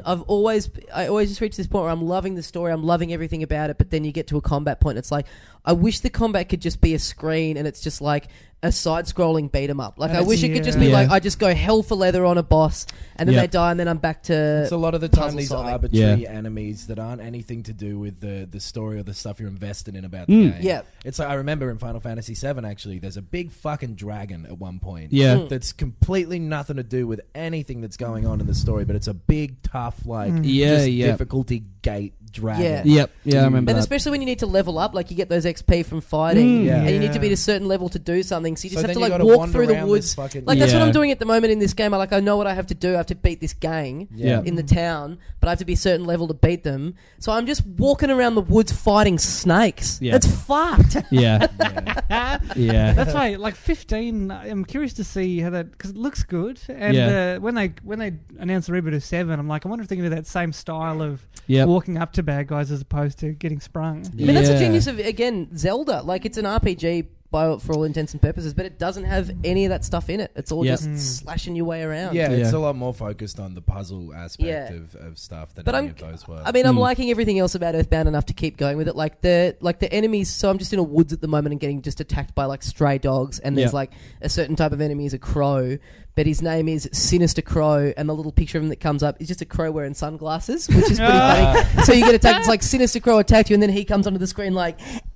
I always just reach this point where I'm loving the story, I'm loving everything about it, but then you get to a combat point, and it's like, I wish the combat could just be a screen, and it's just like a side-scrolling beat 'em up. Like, I wish it could just be like, I just go hell for leather on a boss, and then they die, and then I'm back to. It's a lot of the time these arbitrary enemies that aren't anything to do with the story or the stuff you're invested in about the game. Yeah, it's like, I remember in Final Fantasy VII, actually, there's a big fucking dragon at one point. That's completely nothing to do with anything that's going on in the story, but it's a big, tough, like difficulty gate dragon. I remember and that. especially when you need to level up, like you get those XP from fighting, and you need to be at a certain level to do something. So you just have to like walk through the woods. Like that's what I'm doing at the moment in this game. I know what I have to do. I have to beat this gang in the town, but I have to be a certain level to beat them. So I'm just walking around the woods fighting snakes. It's fucked. That's why, like 15. I'm curious to see how that, because it looks good. And when they announced the reboot of 7, I'm like, I wonder if they're going to do that same style of walking up to bad guys as opposed to getting sprung. I mean, that's the genius of, again, Zelda. Like, it's an RPG for all intents and purposes, but it doesn't have any of that stuff in it. It's all just slashing your way around. It's a lot more focused on the puzzle aspect of stuff than any of those were. I mean, I'm liking everything else about Earthbound enough to keep going with it. Like the enemies. So I'm just in a woods at the moment and getting just attacked by like stray dogs, and there's like a certain type of enemy is a crow. But his name is Sinister Crow, and the little picture of him that comes up is just a crow wearing sunglasses, which is pretty funny. So you get attacked. It's like Sinister Crow attacked you, and then he comes onto the screen like,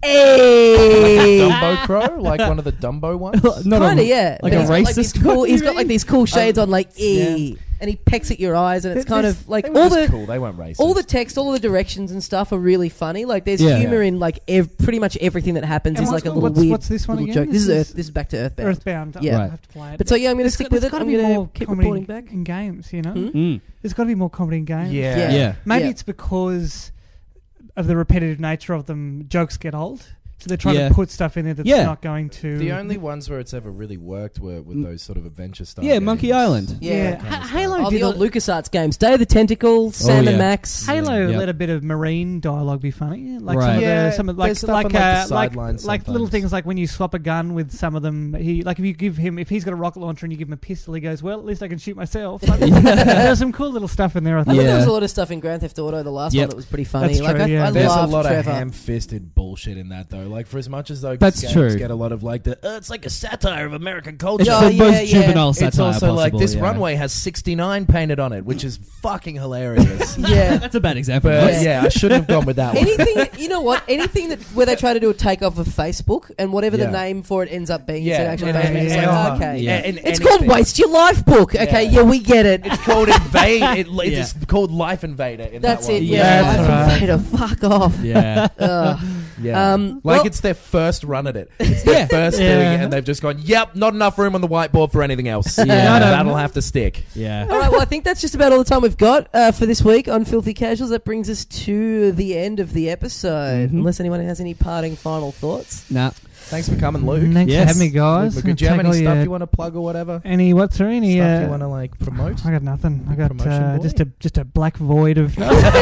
"Hey!" Like a Dumbo crow, like one of the Dumbo ones. Kind of, yeah. Like a racist. He's got like these cool shades on, like and he pecks at your eyes, and it's kind of like all the cool. They weren't racist. All the text, all of the directions and stuff are really funny. Like there's humor in like pretty much everything that happens. Is like a little weird. What's this one again? Joke. This is back to Earthbound. Earthbound. Yeah, I have to play it. But so I'm going to stick with it. There's got to be more keep reporting back in games. You know, there's got to be more comedy in games. Maybe it's because of the repetitive nature of them. Jokes get old. So they're trying to put stuff in there that's not going to... The only ones where it's ever really worked were with those sort of adventure stuff. Yeah, Monkey Island. Yeah. Halo did the old LucasArts games. Day of the Tentacle, Sam and Max. Halo let a bit of marine dialogue be funny. Like some of like little things like when you swap a gun with some of them, if you give him, if he's got a rocket launcher and you give him a pistol, he goes, well, at least I can shoot myself. Like, there's some cool little stuff in there, I think. There was a lot of stuff in Grand Theft Auto, the last one, that was pretty funny. That's true, I There's a love lot Trevor. of ham-fisted bullshit in that, though. though. Like for as much as those That's games true. get a lot of like the it's like a satire of American culture. It's Yeah, the most yeah. juvenile satire It's also like possible, this yeah. runway has 69 painted on it, which is fucking hilarious. Yeah. That's a bad example. But Ross. yeah, I shouldn't have gone with that one. Anything, you know what? Anything that where they try to do a takeoff of Facebook and whatever the Yeah. name for it ends up being, Yeah, it's an actual and- Facebook. It's like, yeah. okay, Yeah. And it's called anything. Waste Your Life Book. Okay, Yeah. yeah, we get it. It's called Invade. Yeah. It's called Life Invader. In That's that one. it. Yeah, Yeah, that's Life right. Invader, fuck off. Yeah. Ugh. Yeah. Like Like it's their first run at it. It's their first Yeah. doing it, and they've just gone, "Yep, not enough room on the whiteboard for anything else." Yeah. That'll have to stick. Yeah. All right, well, I think that's just about all the time we've got for this week on Filthy Casuals. That brings us to the end of the episode. Mhm. Unless anyone has any parting final thoughts. Nah. Thanks for coming, Luke. Thanks Yes. for having me, guys. Luke, do you have any Take all stuff your- you want to plug or whatever? Any what's there? Any Stuff you want to like promote? I got nothing. I got Promotion boy? just a black void of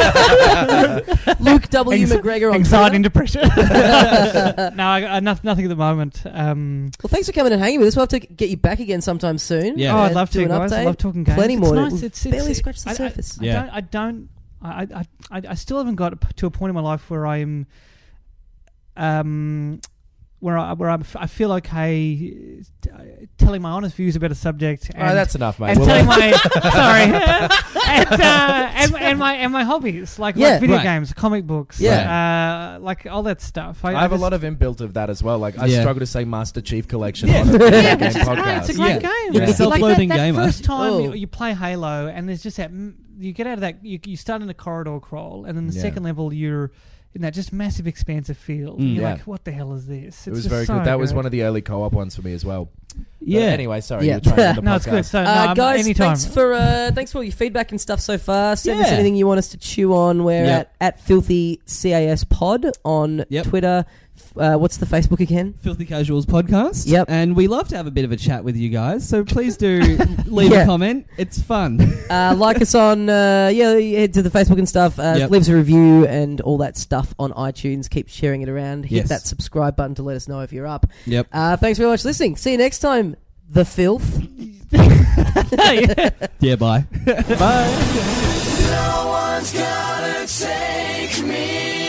Luke W. McGregor on anxiety and Twitter. depression. No, I got nothing at the moment. Well, thanks for coming and hanging with us. We'll have to get you back again sometime soon. Yeah. Oh, I'd and love do to, an guys. I update. love talking games. Plenty It's more. nice. We've It's barely scratched the surface. Yeah. I still haven't got to a point in my life where I'm, I feel okay telling my honest views about a subject. And, that's enough, mate. and Well, telling my and my hobbies like Yeah. video Right. games, comic books, like all that stuff. I have a just- lot of inbuilt of that as well. Like I Yeah. struggle to say Master Chief Collection on a video Yeah, game it's great. podcast. It's a great Yeah. game. You're a It's self-loathing that gamer. First time Oh. you play Halo, and there's just that you get out of that. You start in a corridor crawl, and then the Yeah. second level you're in that just massive expansive field. Mm. You're Yeah. like, what the hell is this? It was very good. That was one of the early co-op ones for me as well. Yeah. But anyway, sorry. Yeah. You were trying to end the No, it's good. podcast. So, no, Guys, anytime. thanks for all your feedback and stuff so far. Send us Yeah. anything you want us to chew on. We're Yep. at Filthy CAS Pod on Yep. Twitter. What's the Facebook again? Filthy Casuals podcast. Yep. And we love to have a bit of a chat with you guys, so please do leave Yeah. a comment. It's fun. Like us on, head to the Facebook and stuff. Yep. Leave us a review and all that stuff on iTunes. Keep sharing it around. Hit Yes. that subscribe button to let us know if you're up. Yep. Thanks very much for listening. See you next time. The Filth. Yeah, bye. No one's gonna take me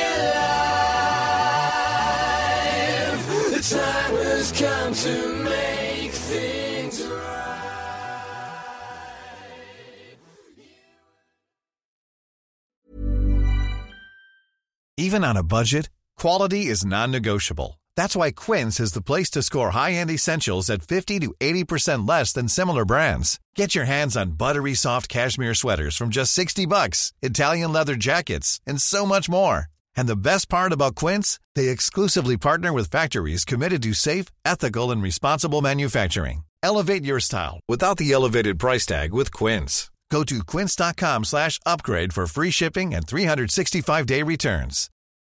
alive. The time has come to make things right. Even on a budget, quality is non-negotiable. That's why Quince is the place to score high-end essentials at 50 to 80% less than similar brands. Get your hands on buttery soft cashmere sweaters from just $60, Italian leather jackets, and so much more. And the best part about Quince, they exclusively partner with factories committed to safe, ethical, and responsible manufacturing. Elevate your style without the elevated price tag with Quince. Go to quince.com/upgrade for free shipping and 365-day returns.